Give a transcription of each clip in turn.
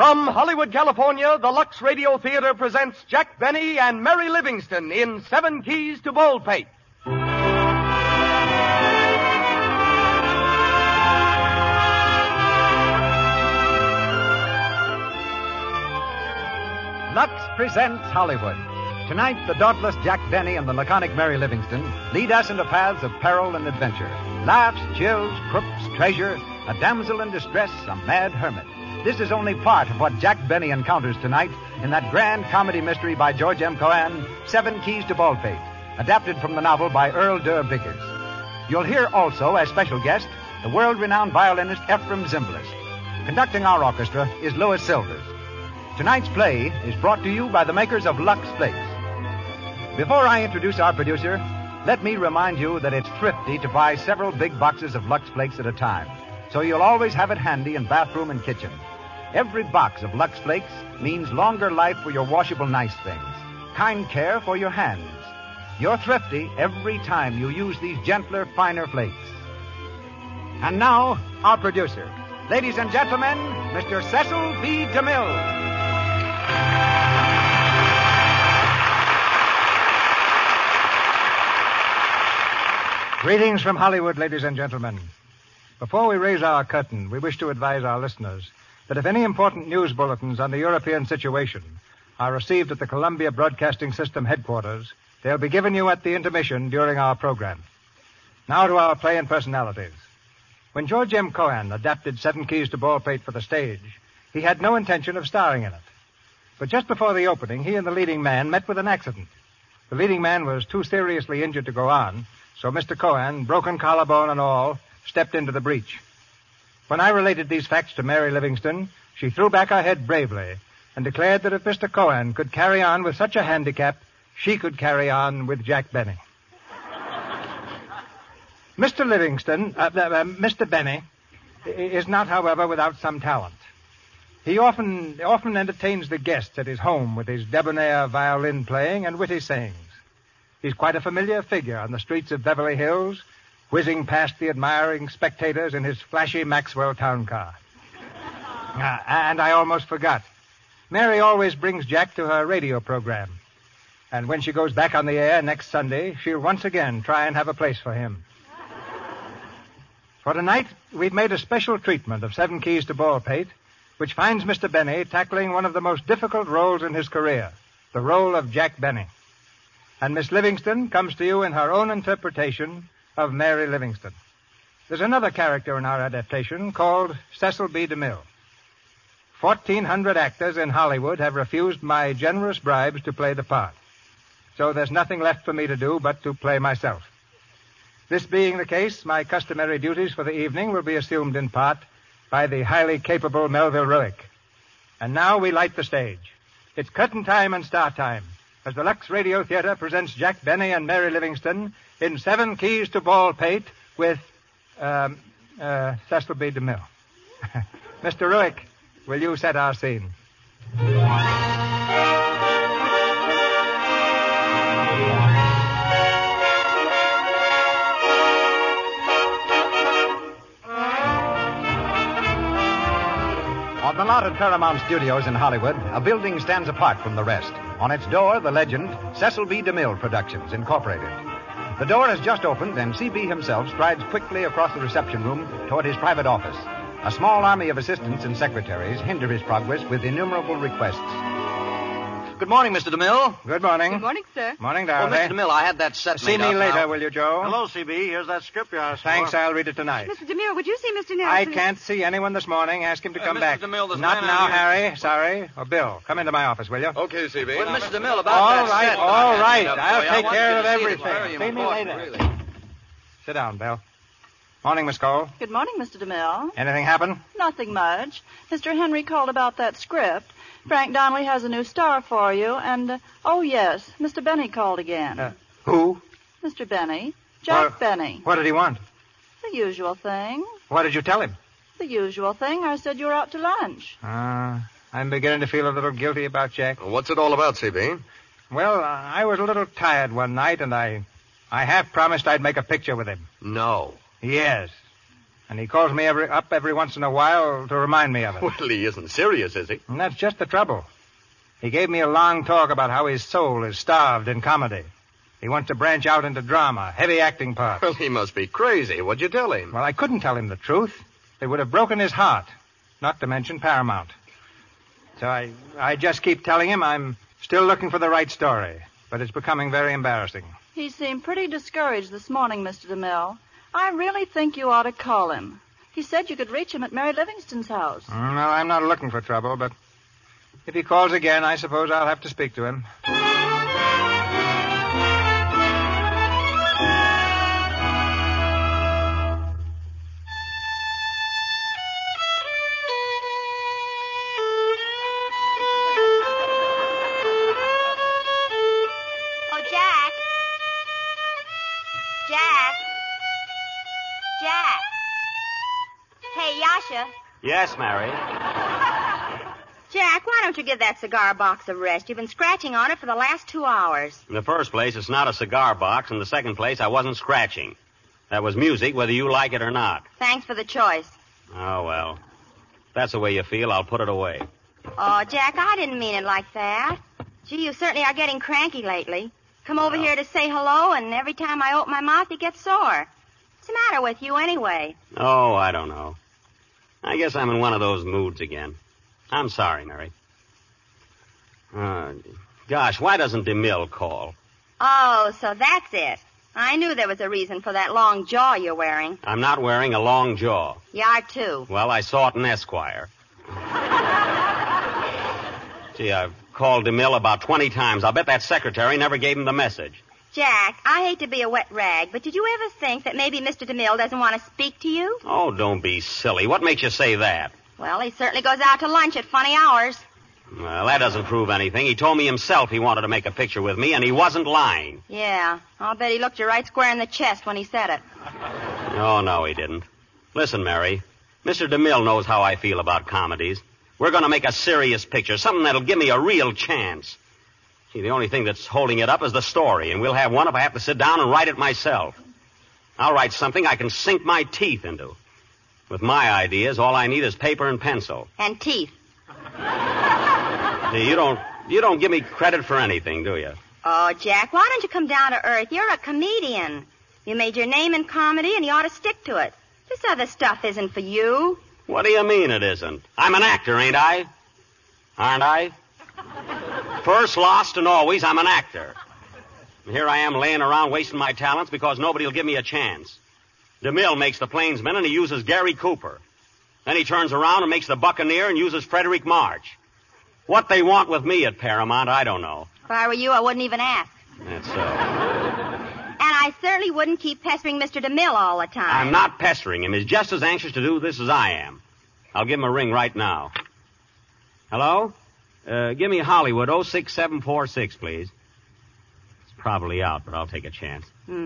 From Hollywood, California, the Lux Radio Theater presents Jack Benny and Mary Livingstone in 7 Keys to Baldpate. Lux presents Hollywood. Tonight, the dauntless Jack Benny and the laconic Mary Livingstone lead us into paths of peril and adventure. Laughs, chills, crooks, treasure, a damsel in distress, a mad hermit. This is only part of what Jack Benny encounters tonight in that grand comedy mystery by George M. Cohan, 7 Keys to Baldpate, adapted from the novel by Earl Durr Biggers. You'll hear also, as special guest, the world-renowned violinist Ephraim Zimbalist. Conducting our orchestra is Louis Silvers. Tonight's play is brought to you by the makers of Lux Flakes. Before I introduce our producer, let me remind you that it's thrifty to buy several big boxes of Lux Flakes at a time, so you'll always have it handy in bathroom and kitchen. Every box of Lux Flakes means longer life for your washable nice things, kind care for your hands. You're thrifty every time you use these gentler, finer flakes. And now, our producer. Ladies and gentlemen, Mr. Cecil B. DeMille. Greetings from Hollywood, ladies and gentlemen. Before we raise our curtain, we wish to advise our listeners that if any important news bulletins on the European situation are received at the Columbia Broadcasting System headquarters, they'll be given you at the intermission during our program. Now to our play and personalities. When George M. Cohan adapted 7 Keys to Baldpate for the stage, he had no intention of starring in it. But just before the opening, he and the leading man met with an accident. The leading man was too seriously injured to go on, so Mr. Cohan, broken collarbone and all, stepped into the breach. When I related these facts to Mary Livingstone, she threw back her head bravely and declared that if Mr. Cohan could carry on with such a handicap, she could carry on with Jack Benny. Mr. Benny is not, however, without some talent. He often entertains the guests at his home with his debonair violin playing and witty sayings. He's quite a familiar figure on the streets of Beverly Hills, whizzing past the admiring spectators in his flashy Maxwell town car. And I almost forgot. Mary always brings Jack to her radio program. And when she goes back on the air next Sunday, she'll once again try and have a place for him. For tonight, we've made a special treatment of 7 Keys to Baldpate, which finds Mr. Benny tackling one of the most difficult roles in his career, the role of Jack Benny. And Miss Livingstone comes to you in her own interpretation of Mary Livingstone. There's another character in our adaptation called Cecil B. DeMille. 1,400 actors in Hollywood have refused my generous bribes to play the part. So there's nothing left for me to do but to play myself. This being the case, my customary duties for the evening will be assumed in part by the highly capable Melville Ruick. And now we light the stage. It's curtain time and start time as the Lux Radio Theater presents Jack Benny and Mary Livingstone in 7 Keys to Baldpate with Cecil B. DeMille. Mr. Ruick, will you set our scene? On the lot at Paramount Studios in Hollywood, a building stands apart from the rest. On its door, the legend, Cecil B. DeMille Productions, Incorporated. The door has just opened, and C.B. himself strides quickly across the reception room toward his private office. A small army of assistants and secretaries hinder his progress with innumerable requests. Good morning, Mr. DeMille. Good morning. Good morning, sir. Morning, Well, darling. Mr. DeMille, I had that set See made me up later, now. will you, Joe? Hello, C.B. Here's that script you asked Thanks, for. I'll read it tonight. Mr. DeMille, would you see Mr. Nelson? I can't see anyone this morning. Ask him to come Mr. back. DeMille, this Not man now, out here- Harry. Sorry. Or Bill, come into my office, will you? Okay, C.B. Well, Mr. DeMille, about All that right, set all I had right. made up I'll for you, I take want care you of to see it. everything. It's very See me important, later. really. Sit down, Bill. Morning, Miss Cole. Good morning, Mr. DeMille. Anything happen? Nothing much. Mr. Henry called about that script. Frank Donnelly has a new star for you, and, oh, yes, Mr. Benny called again. Who? Mr. Benny. Jack Benny. What did he want? The usual thing. What did you tell him? The usual thing. I said you were out to lunch. I'm beginning to feel a little guilty about Jack. What's it all about, C.B.? Well, I was a little tired one night, and I half promised I'd make a picture with him. No. Yes. And he calls me up every once in a while to remind me of it. Well, he isn't serious, is he? And that's just the trouble. He gave me a long talk about how his soul is starved in comedy. He wants to branch out into drama, heavy acting parts. Well, he must be crazy. What'd you tell him? Well, I couldn't tell him the truth. It would have broken his heart, not to mention Paramount. So I just keep telling him I'm still looking for the right story, but it's becoming very embarrassing. He seemed pretty discouraged this morning, Mr. DeMille. I really think you ought to call him. He said you could reach him at Mary Livingston's house. Well, I'm not looking for trouble, but if he calls again, I suppose I'll have to speak to him. Oh, Jack. Jack. Hey, Yasha. Yes, Mary. Jack, why don't you give that cigar box a rest? You've been scratching on it for the last 2 hours. In the first place, it's not a cigar box. In the second place, I wasn't scratching. That was music, whether you like it or not. Thanks for the choice. Oh, well. If that's the way you feel, I'll put it away. Oh, Jack, I didn't mean it like that. Gee, you certainly are getting cranky lately. Come over here to say hello, and every time I open my mouth, you get sore. What's the matter with you anyway? Oh, I don't know. I guess I'm in one of those moods again. I'm sorry, Mary. Gosh, why doesn't DeMille call? Oh, so that's it. I knew there was a reason for that long jaw you're wearing. I'm not wearing a long jaw. You are, too. Well, I saw it in Esquire. Gee, I've called DeMille about 20 times. I'll bet that secretary never gave him the message. Jack, I hate to be a wet rag, but did you ever think that maybe Mr. DeMille doesn't want to speak to you? Oh, don't be silly. What makes you say that? Well, he certainly goes out to lunch at funny hours. Well, that doesn't prove anything. He told me himself he wanted to make a picture with me, and he wasn't lying. Yeah, I'll bet he looked you right square in the chest when he said it. Oh, no, he didn't. Listen, Mary, Mr. DeMille knows how I feel about comedies. We're going to make a serious picture, something that'll give me a real chance. See, the only thing that's holding it up is the story, and we'll have one if I have to sit down and write it myself. I'll write something I can sink my teeth into. With my ideas, all I need is paper and pencil. And teeth. See, you don't give me credit for anything, do you? Oh, Jack, why don't you come down to earth? You're a comedian. You made your name in comedy, and you ought to stick to it. This other stuff isn't for you. What do you mean it isn't? I'm an actor, ain't I? Aren't I? First, lost, and always, I'm an actor. And here I am laying around wasting my talents because nobody will give me a chance. DeMille makes the Plainsman, and he uses Gary Cooper. Then he turns around and makes the Buccaneer and uses Frederick March. What they want with me at Paramount, I don't know. If I were you, I wouldn't even ask. That's so. And I certainly wouldn't keep pestering Mr. DeMille all the time. I'm not pestering him. He's just as anxious to do this as I am. I'll give him a ring right now. Hello? Give me Hollywood 06746, please. It's probably out, but I'll take a chance.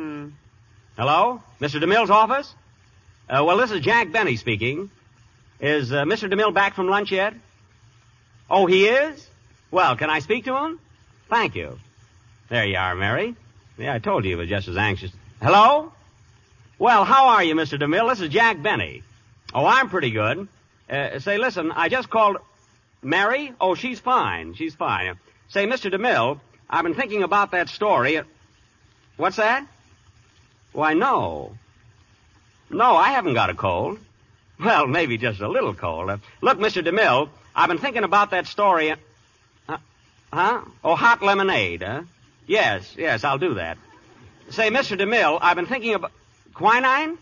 Hello? Mr. DeMille's office? Well, this is Jack Benny speaking. Is Mr. DeMille back from lunch yet? Oh, he is? Well, can I speak to him? Thank you. There you are, Mary. Yeah, I told you he was just as anxious. Hello? Well, how are you, Mr. DeMille? This is Jack Benny. Oh, I'm pretty good. Say, listen, I just called... Mary? Oh, she's fine. She's fine. Say, Mr. DeMille, I've been thinking about that story. What's that? Why, no. No, I haven't got a cold. Well, maybe just a little cold. Look, Mr. DeMille, I've been thinking about that story. Huh? Oh, hot lemonade, huh? Yes, I'll do that. Say, Mr. DeMille, I've been thinking about... Quinine?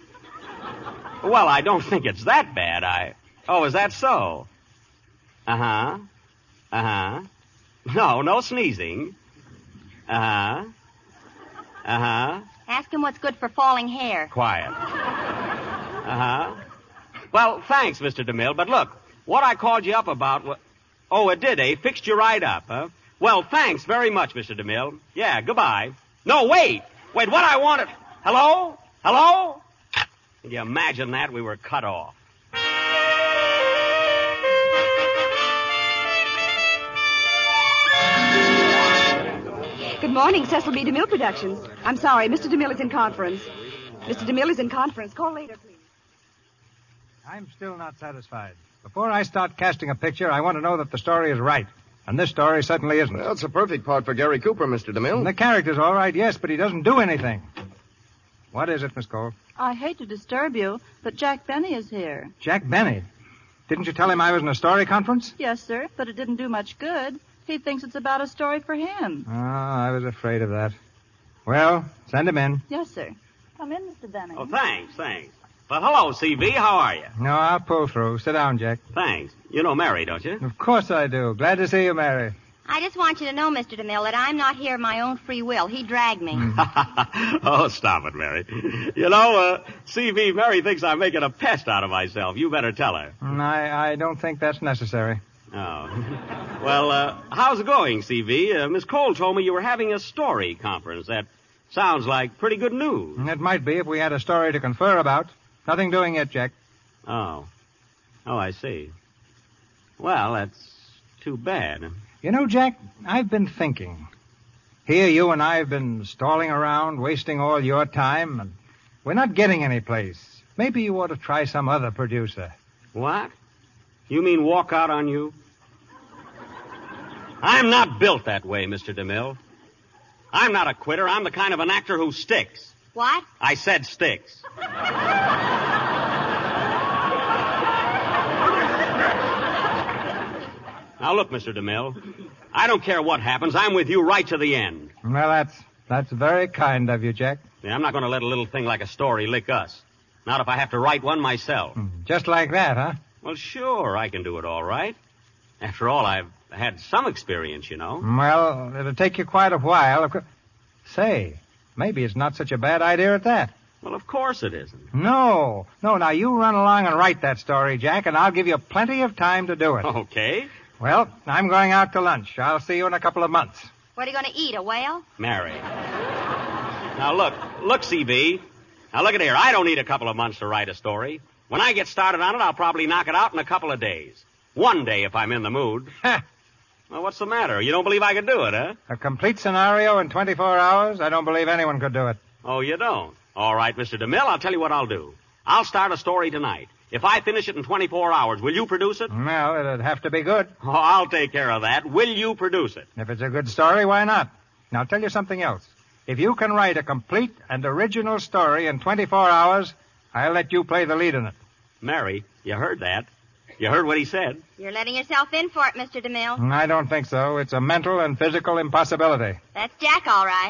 Well, I don't think it's that bad. Oh, is that so? Uh-huh. Uh-huh. No sneezing. Uh-huh. Uh-huh. Ask him what's good for falling hair. Quiet. Uh-huh. Well, thanks, Mr. DeMille, but look, what I called you up about... Oh, it did, eh? Fixed you right up, huh? Well, thanks very much, Mr. DeMille. Yeah, goodbye. No, wait, what I wanted... Hello? Can you imagine that? We were cut off. Good morning, Cecil B. DeMille Productions. I'm sorry, Mr. DeMille is in conference. Mr. DeMille is in conference. Call later, please. I'm still not satisfied. Before I start casting a picture, I want to know that the story is right. And this story certainly isn't. Well, it's a perfect part for Gary Cooper, Mr. DeMille. And the character's all right, yes, but he doesn't do anything. What is it, Miss Cole? I hate to disturb you, but Jack Benny is here. Jack Benny. Didn't you tell him I was in a story conference? Yes, sir, but it didn't do much good. He thinks it's about a story for him. Oh, I was afraid of that. Well, send him in. Yes, sir. Come in, Mr. Benny. Oh, thanks. Well, hello, CV. How are you? No, I'll pull through. Sit down, Jack. Thanks. You know Mary, don't you? Of course I do. Glad to see you, Mary. I just want you to know, Mr. DeMille, that I'm not here of my own free will. He dragged me. Oh, stop it, Mary. You know, CV, Mary thinks I'm making a pest out of myself. You better tell her. I don't think that's necessary. Oh. Well, how's it going, CV? Miss Cole told me you were having a story conference. That sounds like pretty good news. It might be if we had a story to confer about. Nothing doing yet, Jack. Oh, I see. Well, that's too bad. You know, Jack, I've been thinking. Here you and I have been stalling around, wasting all your time, and we're not getting any place. Maybe you ought to try some other producer. What? You mean walk out on you? I'm not built that way, Mr. DeMille. I'm not a quitter. I'm the kind of an actor who sticks. What? I said sticks. Now, look, Mr. DeMille, I don't care what happens. I'm with you right to the end. Well, that's very kind of you, Jack. Yeah, I'm not going to let a little thing like a story lick us. Not if I have to write one myself. Just like that, huh? Well, sure, I can do it all right. After all, I've had some experience, you know. Well, it'll take you quite a while. Say, maybe it's not such a bad idea at that. Well, of course it isn't. No. Now you run along and write that story, Jack, and I'll give you plenty of time to do it. Okay. Well, I'm going out to lunch. I'll see you in a couple of months. What are you going to eat, a whale? Mary. Now, look, CB. Now, look at here. I don't need a couple of months to write a story. When I get started on it, I'll probably knock it out in a couple of days. One day, if I'm in the mood. Well, what's the matter? You don't believe I could do it, huh? A complete scenario in 24 hours? I don't believe anyone could do it. Oh, you don't? All right, Mr. DeMille, I'll tell you what I'll do. I'll start a story tonight. If I finish it in 24 hours, will you produce it? Well, it'd have to be good. Oh, I'll take care of that. Will you produce it? If it's a good story, why not? Now, I'll tell you something else. If you can write a complete and original story in 24 hours, I'll let you play the lead in it. Mary, you heard that. You heard what he said. You're letting yourself in for it, Mr. DeMille. I don't think so. It's a mental and physical impossibility. That's Jack, all right.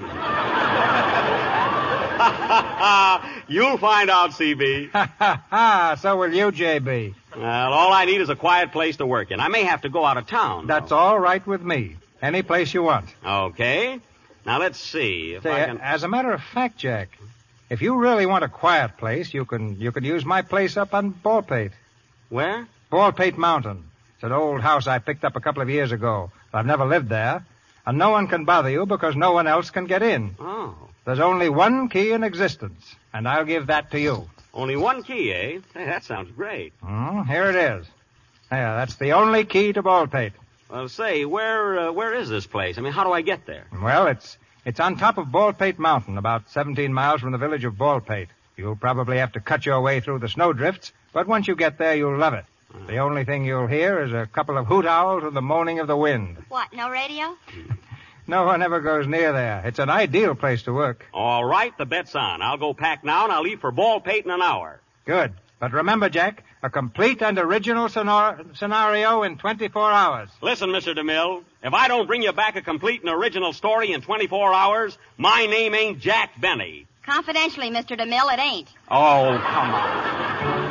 You'll find out, CB. So will you, J.B. Well, all I need is a quiet place to work in. I may have to go out of town. That's all right with me. Any place you want. Okay. Now, let's see if I can... As a matter of fact, Jack, if you really want a quiet place, you can use my place up on Baldpate. Where? Baldpate Mountain. It's an old house I picked up a couple of years ago. I've never lived there. And no one can bother you because no one else can get in. Oh. There's only one key in existence, and I'll give that to you. Only one key, eh? Hey, that sounds great. Here it is. Yeah, that's the only key to Baldpate. Well, say, where is this place? I mean, how do I get there? Well, it's on top of Baldpate Mountain, about 17 miles from the village of Baldpate. You'll probably have to cut your way through the snowdrifts, but once you get there, you'll love it. The only thing you'll hear is a couple of hoot owls and the moaning of the wind. What, no radio? No one ever goes near there. It's an ideal place to work. All right, the bet's on. I'll go pack now, and I'll leave for Baldpate in an hour. Good. But remember, Jack, a complete and original scenario in 24 hours. Listen, Mr. DeMille, if I don't bring you back a complete and original story in 24 hours, my name ain't Jack Benny. Confidentially, Mr. DeMille, it ain't. Oh, come on.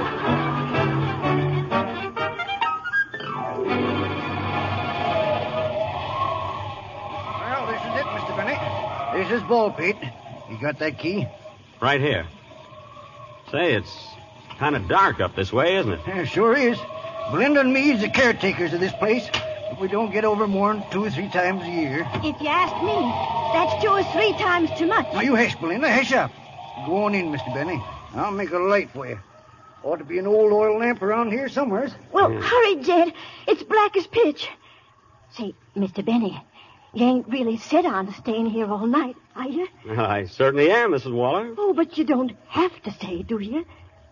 Well, this is it, Mr. Benny. This is Baldpate. You got that key? Right here. Say, it's kind of dark up this way, isn't it? Yeah, sure is. Belinda and me's the caretakers of this place. But we don't get over more than 2 or 3 times a year. If you ask me, that's 2 or 3 times too much. Now, you hush, Belinda. Hush up. Go on in, Mr. Benny. I'll make a light for you. Ought to be an old oil lamp around here somewhere. Well, hurry, Jed. It's black as pitch. Say, Mr. Benny, you ain't really set on staying here all night, are you? I certainly am, Mrs. Waller. Oh, but you don't have to stay, do you?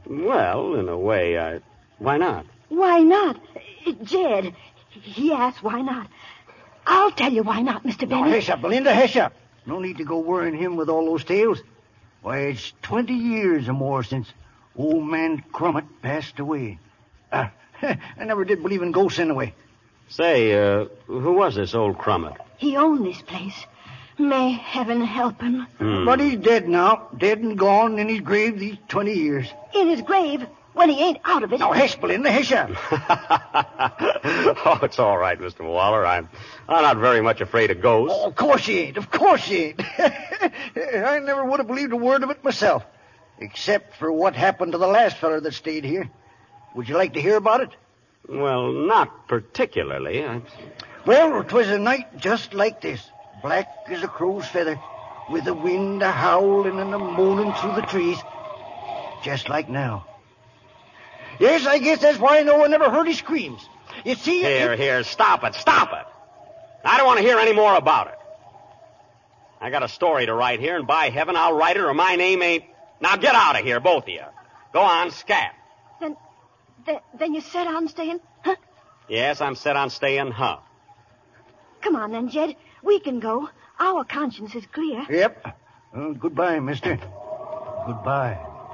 Well, in a way, why not? Why not? Jed, he asked why not. I'll tell you why not, Mr. Now, Benny. hush up, Belinda, hush up. No need to go worrying him with all those tales. Why, it's 20 years or more since old man Crummett passed away. I never did believe in ghosts anyway. Say, who was this old Crummett? He owned this place. May heaven help him. But he's dead now. Dead and gone in his grave these 20 years. In his grave, when he ain't out of it. Now, hush, Belinda, hush up. Oh, it's all right, Mr. Waller. I'm not very much afraid of ghosts. Oh, of course you ain't. Of course you ain't. I never would have believed a word of it myself. Except for what happened to the last feller that stayed here. Would you like to hear about it? Well, not particularly. Well, 'twas a night just like this. Black as a crow's feather. With the wind a-howling and a-moaning through the trees. Just like now. Yes, I guess that's why no one ever heard his screams. You see... Here, stop it. I don't want to hear any more about it. I got a story to write here, and by heaven, I'll write it or my name ain't... Now get out of here, both of you. Go on, scat. Then you set on staying, huh? Yes, I'm set on staying, huh? Come on then, Jed. We can go. Our conscience is clear. Yep. Goodbye, mister. Goodbye.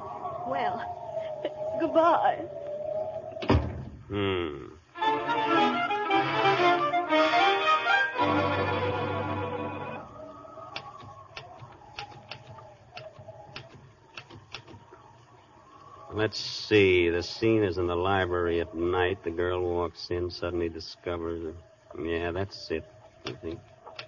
Well, goodbye. Let's see. The scene is in the library at night. The girl walks in, suddenly discovers her. Yeah, that's it, I think.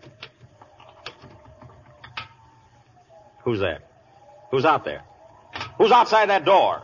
Who's there? Who's out there? Who's outside that door?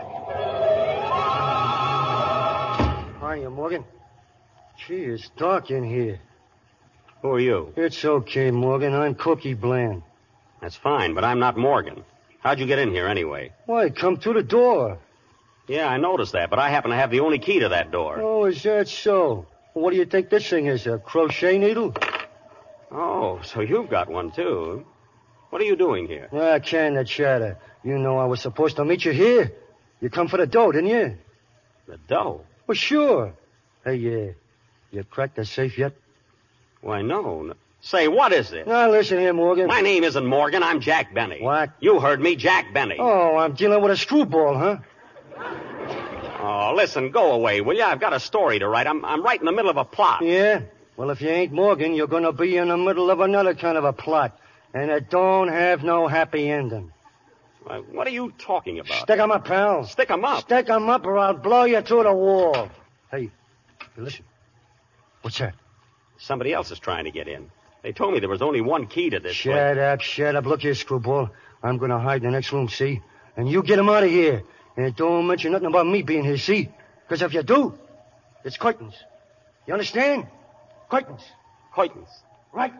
Hiya, Morgan. Gee, it's dark in here. Who are you? It's okay, Morgan. I'm Cookie Bland. That's fine, but I'm not Morgan. How'd you get in here anyway? Why, come through the door. Yeah, I noticed that, but I happen to have the only key to that door. Oh, is that so? Well, what do you think this thing is, a crochet needle? Oh, so you've got one, too. What are you doing here? Ah, can the chatter. You know I was supposed to meet you here. You come for the dough, didn't you? The dough? Well, sure. Hey, you cracked the safe yet? Why, no. Say, what is it? Now, listen here, Morgan. My name isn't Morgan. I'm Jack Benny. What? You heard me, Jack Benny. Oh, I'm dealing with a screwball, huh? Oh, listen, go away, will you? I've got a story to write. I'm right in the middle of a plot. Yeah? Well, if you ain't Morgan, you're going to be in the middle of another kind of a plot. And it don't have no happy ending. What are you talking about? Stick 'em up, pal. Stick 'em up? Stick 'em up or I'll blow you through the wall. Hey, listen. What's that? Somebody else is trying to get in. They told me there was only one key to this place. Shut up. Look here, screwball. I'm going to hide in the next room, see? And you get him out of here. And don't mention nothing about me being here, see? Because if you do, it's curtains. You understand? Curtains. Curtains. Right.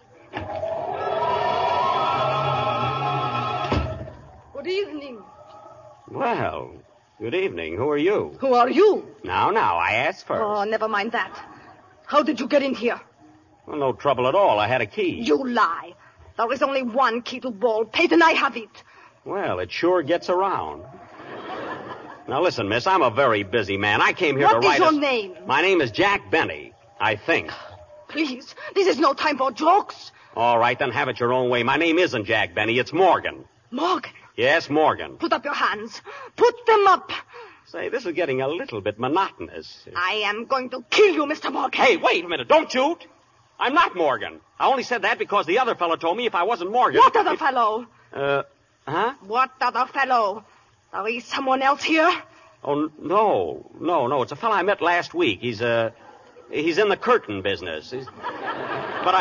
Good evening. Well, good evening. Who are you? Who are you? Now, I asked first. Oh, never mind that. How did you get in here? Well, no trouble at all. I had a key. You lie. There is only one key to Ball Pate, and I have it. Well, it sure gets around. Now, listen, miss, I'm a very busy man. I came here to write... What is your name? My name is Jack Benny, I think. Please, this is no time for jokes. All right, then have it your own way. My name isn't Jack Benny, it's Morgan. Morgan? Yes, Morgan. Put up your hands. Put them up. Say, this is getting a little bit monotonous. I am going to kill you, Mr. Morgan. Hey, wait a minute. Don't shoot. I'm not Morgan. I only said that because the other fellow told me if I wasn't Morgan... What other fellow? Huh? What other fellow? Are we someone else here? Oh, no. It's a fellow I met last week. He's in the curtain business. But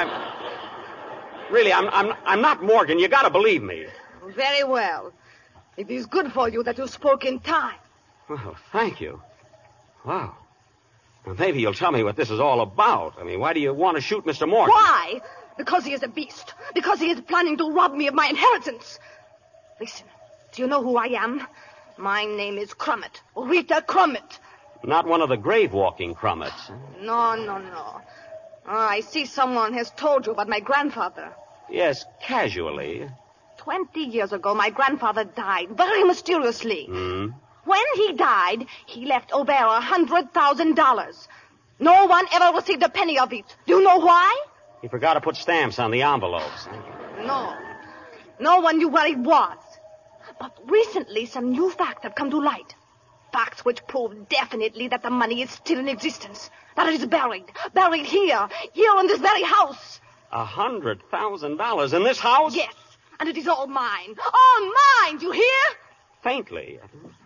I'm not Morgan. You gotta believe me. Very well. It is good for you that you spoke in time. Well, thank you. Wow. Well, maybe you'll tell me what this is all about. I mean, why do you want to shoot Mr. Morgan? Why? Because he is a beast. Because he is planning to rob me of my inheritance. Listen, do you know who I am? My name is Crummett. Rita Crummett. Not one of the grave-walking Crummets. No. I see someone has told you about my grandfather. Yes, casually. 20 years ago, my grandfather died very mysteriously. When he died, he left O'Bara $100,000. No one ever received a penny of it. Do you know why? He forgot to put stamps on the envelopes. No. No one knew where it was. But recently, some new facts have come to light. Facts which prove definitely that the money is still in existence. That it is buried. Buried here in this very house. $100,000 in this house? Yes. And it is all mine. All mine, do you hear? Faintly.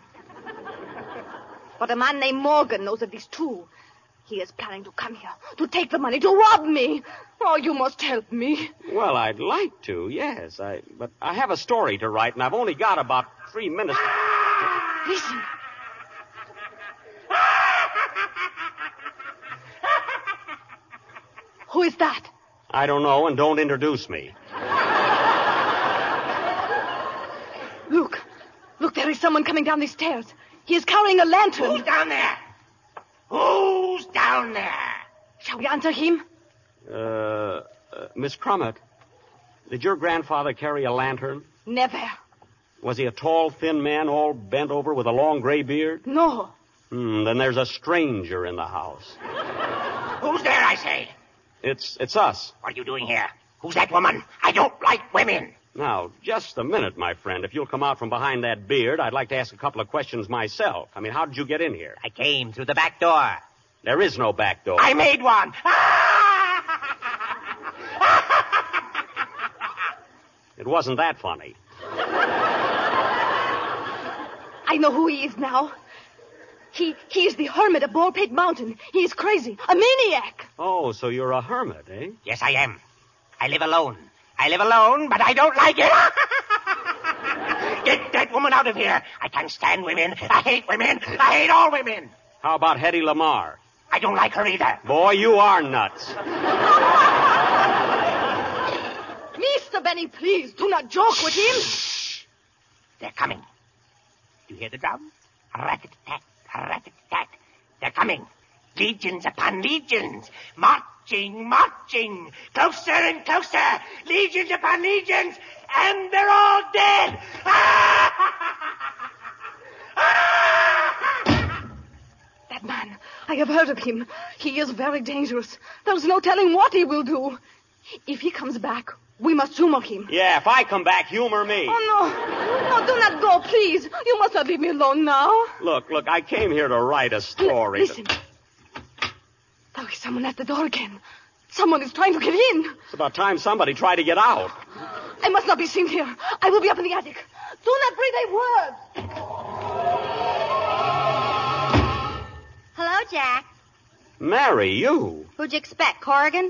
But a man named Morgan knows of this, too. He is planning to come here, to take the money, to rob me. Oh, you must help me. Well, I'd like to, yes. But I have a story to write, and I've only got about 3 minutes. Listen. Who is that? I don't know, and don't introduce me. Look, there is someone coming down the stairs. He is carrying a lantern. Who's down there? Who's down there? Shall we answer him? Miss Crummett, did your grandfather carry a lantern? Never. Was he a tall, thin man, all bent over with a long gray beard? No. Then there's a stranger in the house. Who's there, I say? It's us. What are you doing here? Who's that woman? I don't like women. Now, just a minute, my friend. If you'll come out from behind that beard, I'd like to ask a couple of questions myself. I mean, how did you get in here? I came through the back door. There is no back door. I made one. It wasn't that funny. I know who he is now. He is the hermit of Baldpate Mountain. He is crazy. A maniac. Oh, so you're a hermit, eh? Yes, I am. I live alone. But I don't like it. Get that woman out of here. I can't stand women. I hate women. I hate all women. How about Hetty Lamar? I don't like her either. Boy, you are nuts. Mr. Benny, please, do not joke with him. Shh. They're coming. Do you hear the drums? Rat-a-tat, rat-a-tat. They're coming. Legions upon legions. Marching. Closer and closer. Legions upon legions. And they're all dead. That man, I have heard of him. He is very dangerous. There's no telling what he will do. If he comes back, we must humor him. Yeah, if I come back, humor me. Oh, no, do not go, please. You must not leave me alone now. Look, I came here to write a story. Listen. There is someone at the door again. Someone is trying to get in. It's about time somebody tried to get out. I must not be seen here. I will be up in the attic. Do not breathe a word. Hello, Jack. Mary, you? Who'd you expect, Corrigan?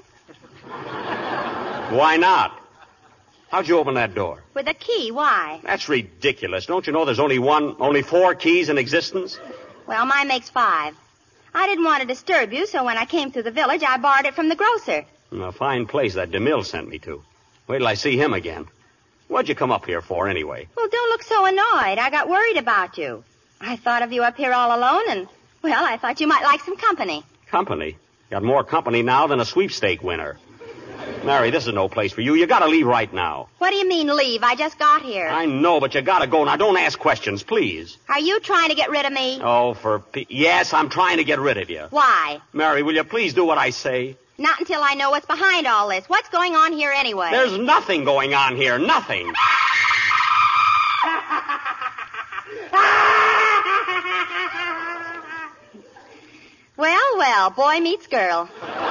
Why not? How'd you open that door? With a key, why? That's ridiculous. Don't you know there's only 4 keys in existence? Well, mine makes 5. I didn't want to disturb you, so when I came through the village, I borrowed it from the grocer. A fine place that DeMille sent me to. Wait till I see him again. What'd you come up here for, anyway? Well, don't look so annoyed. I got worried about you. I thought of you up here all alone, and, well, I thought you might like some company. Company? Got more company now than a sweepstake winner. Mary, this is no place for you. You gotta leave right now. What do you mean, leave? I just got here. I know, but you gotta go. Now, don't ask questions, please. Are you trying to get rid of me? Oh, yes, I'm trying to get rid of you. Why? Mary, will you please do what I say? Not until I know what's behind all this. What's going on here anyway? There's nothing going on here. Nothing. Well, boy meets girl.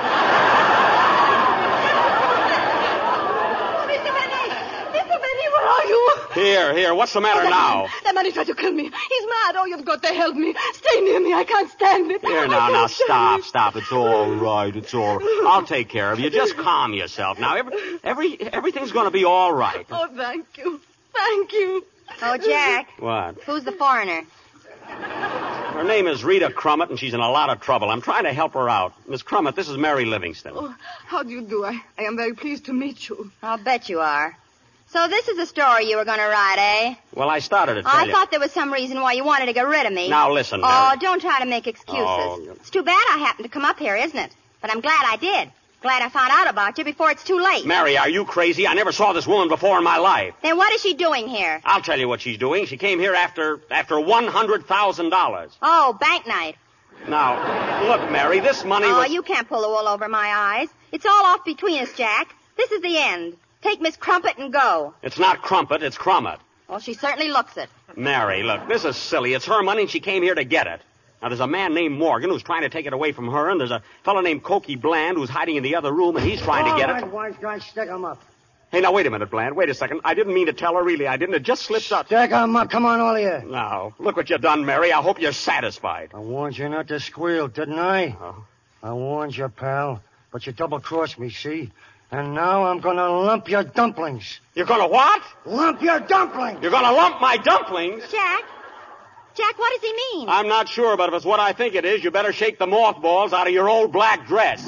Here, what's the matter now? That man is trying to kill me. He's mad. Oh, you've got to help me. Stay near me. I can't stand it. Here, now, stop. It's all right. I'll take care of you. Just calm yourself. Now, everything's going to be all right. Oh, thank you. Oh, Jack. What? Who's the foreigner? Her name is Rita Crummett, and she's in a lot of trouble. I'm trying to help her out. Miss Crummett, this is Mary Livingston. Oh, how do you do? I am very pleased to meet you. I'll bet you are. So this is the story you were going to write, eh? Well, I started to tell you. I thought there was some reason why you wanted to get rid of me. Now, listen, Mary. Oh, don't try to make excuses. Oh. It's too bad I happened to come up here, isn't it? But I'm glad I did. Glad I found out about you before it's too late. Mary, are you crazy? I never saw this woman before in my life. Then what is she doing here? I'll tell you what she's doing. She came here after $100,000. Oh, bank night. Now, look, Mary, this money was... Oh, you can't pull the wool over my eyes. It's all off between us, Jack. This is the end. Take Miss Crumpet and go. It's not Crumpet, it's Crummett. Well, she certainly looks it. Mary, look, this is silly. It's her money and she came here to get it. Now, there's a man named Morgan who's trying to take it away from her, and there's a fellow named Cokie Bland who's hiding in the other room, and he's trying to get it. All right, wise guy, stick him up. Hey, now, wait a minute, Bland. Wait a second. I didn't mean to tell her, really. I didn't. It just slipped out. Stick him up. Come on, all of you. Now, look what you done, Mary. I hope you're satisfied. I warned you not to squeal, didn't I? Oh. I warned you, pal. But you double-crossed me, see? And now I'm gonna lump your dumplings. You're gonna what? Lump your dumplings! You're gonna lump my dumplings? Jack, what does he mean? I'm not sure, but if it's what I think it is, you better shake the mothballs out of your old black dress.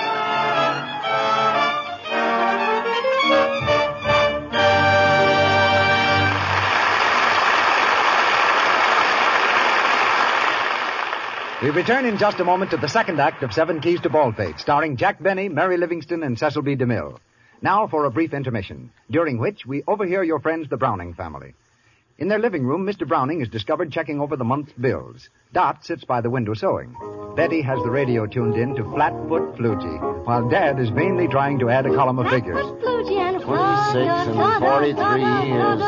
We return in just a moment to the second act of Seven Keys to Baldpate, starring Jack Benny, Mary Livingston, and Cecil B. DeMille. Now for a brief intermission, during which we overhear your friends, the Browning family. In their living room, Mr. Browning is discovered checking over the month's bills. Dot sits by the window sewing. Betty has the radio tuned in to Flatfoot Flugie, while Dad is vainly trying to add a column of figures. 26 and 43 is...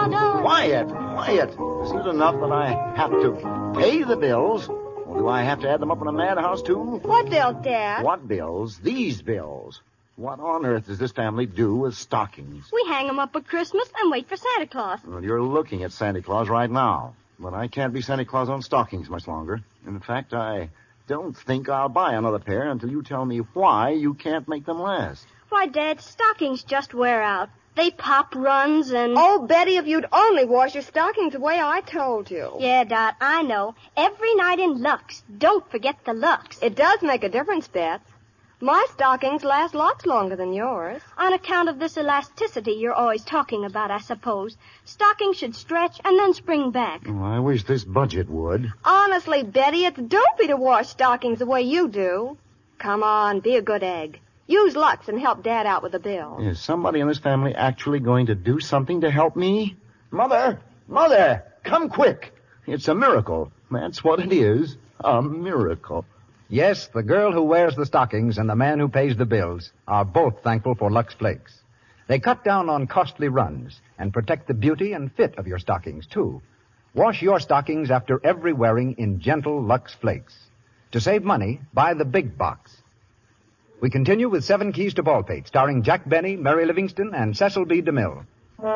Quiet. Isn't it enough that I have to pay the bills? Or do I have to add them up in a madhouse, too? What bills, Dad? What bills? These bills. What on earth does this family do with stockings? We hang 'em up at Christmas and wait for Santa Claus. Well, you're looking at Santa Claus right now. But I can't be Santa Claus on stockings much longer. In fact, I don't think I'll buy another pair until you tell me why you can't make them last. Why, Dad, stockings just wear out. They pop runs and... Oh, Betty, if you'd only wash your stockings the way I told you. Yeah, Dot, I know. Every night in Lux. Don't forget the Lux. It does make a difference, Beth. My stockings last lots longer than yours. On account of this elasticity you're always talking about, I suppose. Stockings should stretch and then spring back. Oh, I wish this budget would. Honestly, Betty, it's dopey to wash stockings the way you do. Come on, be a good egg. Use Lux and help Dad out with the bill. Is somebody in this family actually going to do something to help me? Mother, come quick. It's a miracle. That's what it is. A miracle. Yes, the girl who wears the stockings and the man who pays the bills are both thankful for Lux Flakes. They cut down on costly runs and protect the beauty and fit of your stockings, too. Wash your stockings after every wearing in gentle Lux Flakes. To save money, buy the big box. We continue with Seven Keys to Baldpate, starring Jack Benny, Mary Livingston, and Cecil B. DeMille.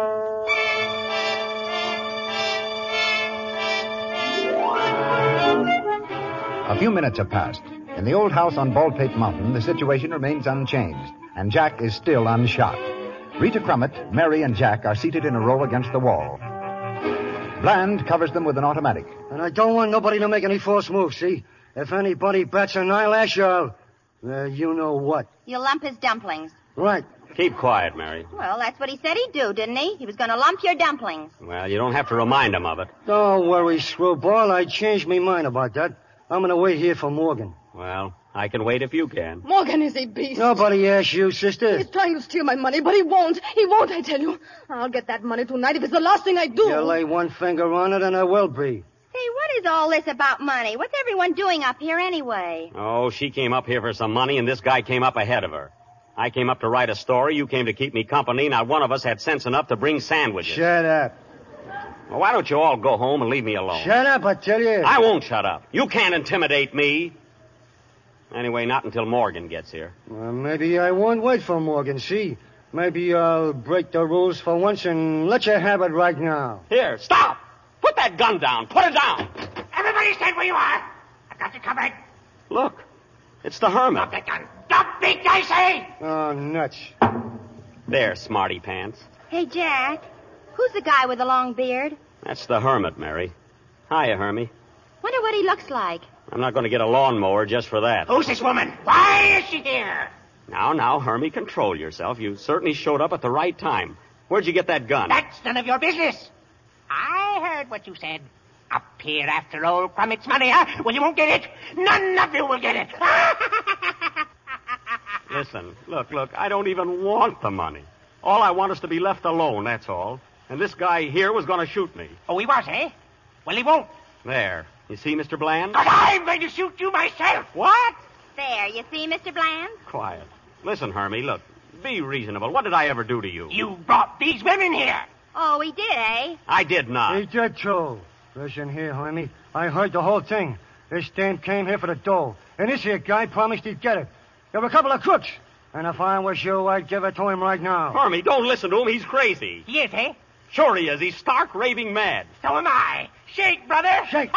A few minutes have passed. In the old house on Baldpate Mountain, the situation remains unchanged, and Jack is still unshot. Rita Crummett, Mary, and Jack are seated in a row against the wall. Bland covers them with an automatic. And I don't want nobody to make any false moves, see? If anybody bats an eyelash, you know what. You'll lump his dumplings. Right. Keep quiet, Mary. Well, that's what he said he'd do, didn't he? He was going to lump your dumplings. Well, you don't have to remind him of it. Don't worry, Screwball. I changed my mind about that. I'm going to wait here for Morgan. Well, I can wait if you can. Morgan is a beast. Nobody asked you, sister. He's trying to steal my money, but he won't. He won't, I tell you. I'll get that money tonight if it's the last thing I do. You lay one finger on it and I will be. Say, what is all this about money? What's everyone doing up here anyway? Oh, she came up here for some money, and this guy came up ahead of her. I came up to write a story. You came to keep me company. Not one of us had sense enough to bring sandwiches. Shut up. Well, why don't you all go home and leave me alone? Shut up, I tell you. I won't shut up. You can't intimidate me. Anyway, not until Morgan gets here. Well, maybe I won't wait for Morgan, see? Maybe I'll break the rules for once and let you have it right now. Here, stop! Put that gun down. Put it down. Everybody stand where you are. I've got you covered. Look, it's the hermit. Drop that gun. Drop it, I say! Oh, nuts. There, smarty pants. Hey, Jack. Who's the guy with the long beard? That's the hermit, Mary. Hiya, Hermie. Wonder what he looks like. I'm not going to get a lawnmower just for that. Who's this woman? Why is she here? Now, Hermie, control yourself. You certainly showed up at the right time. Where'd you get that gun? That's none of your business. I heard what you said. Up here after old Crummett's money, huh? Well, you won't get it. None of you will get it. Listen, look, I don't even want the money. All I want is to be left alone, that's all. And this guy here was going to shoot me. Oh, he was, eh? Well, he won't. There. You see, Mr. Bland? But I'm going to shoot you myself. What? There, you see, Mr. Bland? Quiet. Listen, Hermie, look. Be reasonable. What did I ever do to you? You brought these women here. Oh, he did, eh? I did not. He did, too. Listen here, Hermie. I heard the whole thing. This dame came here for the dough. And this here guy promised he'd get it. There were a couple of crooks. And if I was you, I'd give it to him right now. Hermie, don't listen to him. He's crazy. He is, eh? Sure he is. He's stark raving mad. So am I. Shake, brother. Shake.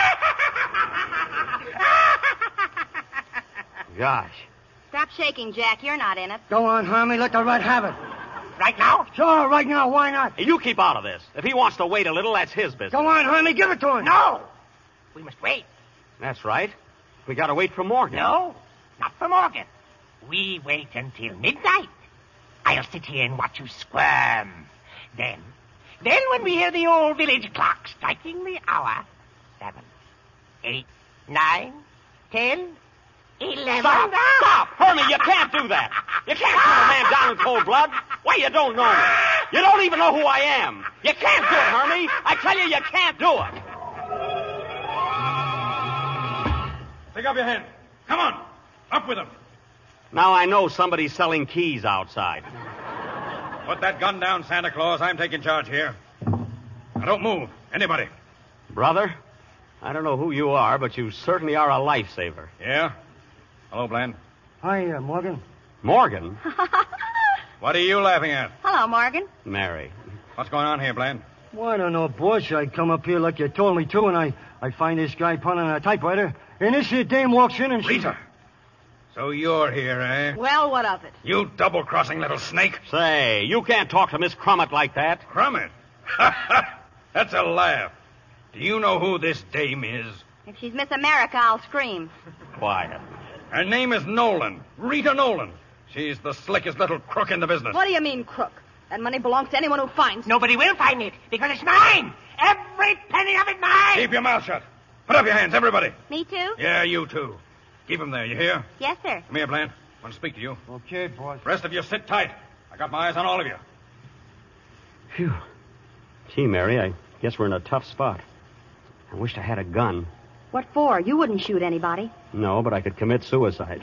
Gosh. Stop shaking, Jack. You're not in it. Go on, Hermie. Let the rat have it. Right now? Sure, right now. Why not? Hey, you keep out of this. If he wants to wait a little, that's his business. Go on, Hermie. Give it to him. No. We must wait. That's right. We got to wait for Morgan. No, not for Morgan. We wait until midnight. I'll sit here and watch you squirm. Then when we hear the old village clock striking the hour, 7, 8, 9, 10, 11... Stop! Hermie, you can't do that. You can't shoot a man down in cold blood. Why, you don't know me. You don't even know who I am. You can't do it, Hermie. I tell you can't do it. Take up your hand. Come on. Up with them. Now I know somebody's selling keys outside. Put that gun down, Santa Claus. I'm taking charge here. Now, don't move. Anybody. Brother, I don't know who you are, but you certainly are a lifesaver. Yeah? Hello, Bland. Hi, Morgan. Morgan? What are you laughing at? Hello, Morgan. Mary. What's going on here, Bland? Well, I don't know, boss. I come up here like you told me to, and I find this guy punning a typewriter, and this here dame walks in and she... Rita. So you're here, eh? Well, what of it? You double-crossing little snake. Say, you can't talk to Miss Crummett like that. Crummett? That's a laugh. Do you know who this dame is? If she's Miss America, I'll scream. Quiet. Her name is Nolan. Rita Nolan. She's the slickest little crook in the business. What do you mean, crook? That money belongs to anyone who finds it. Nobody will find it, because it's mine. Every penny of it mine. Keep your mouth shut. Put up your hands, everybody. Me too? Yeah, you too. Keep them there, you hear? Yes, sir. Come here, Bland. I want to speak to you. Okay, boss. The rest of you sit tight. I got my eyes on all of you. Phew. Gee, Mary, I guess we're in a tough spot. I wished I had a gun. What for? You wouldn't shoot anybody. No, but I could commit suicide.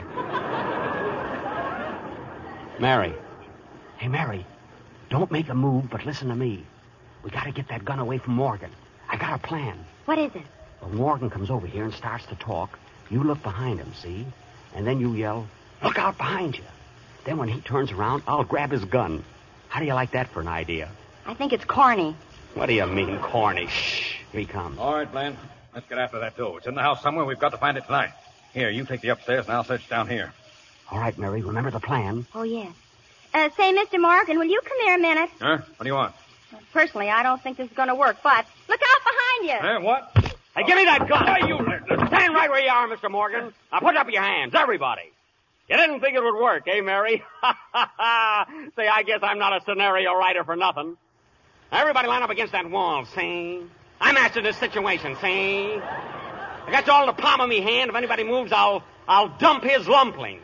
Mary. Hey, Mary. Don't make a move, but listen to me. We got to get that gun away from Morgan. I got a plan. What is it? When Morgan comes over here and starts to talk, you look behind him, see? And then you yell, "Look out behind you." Then when he turns around, I'll grab his gun. How do you like that for an idea? I think it's corny. What do you mean, corny? Shh. Here he comes. All right, Bland. Let's get after that dough. It's in the house somewhere. We've got to find it tonight. Here, you take the upstairs, and I'll search down here. All right, Mary. Remember the plan? Oh, yes. Say, Mr. Morgan, will you come here a minute? Huh? What do you want? Personally, I don't think this is going to work, but look out behind you. Huh? What? Hey, give me that gun. Hey, you... Stand right where you are, Mr. Morgan. Now put up your hands, everybody. You didn't think it would work, eh, Mary? Say, I guess I'm not a scenario writer for nothing. Everybody line up against that wall, see? I'm after this situation, see? I got you all in the palm of me hand. If anybody moves, I'll dump his lumplings.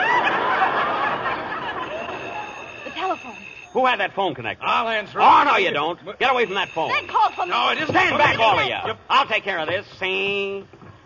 The telephone. Who had that phone connected? I'll answer it. Oh, no, you don't. Get away from that phone. Then call for me. No, it isn't. Stand back, all of you. I'll take care of this, see?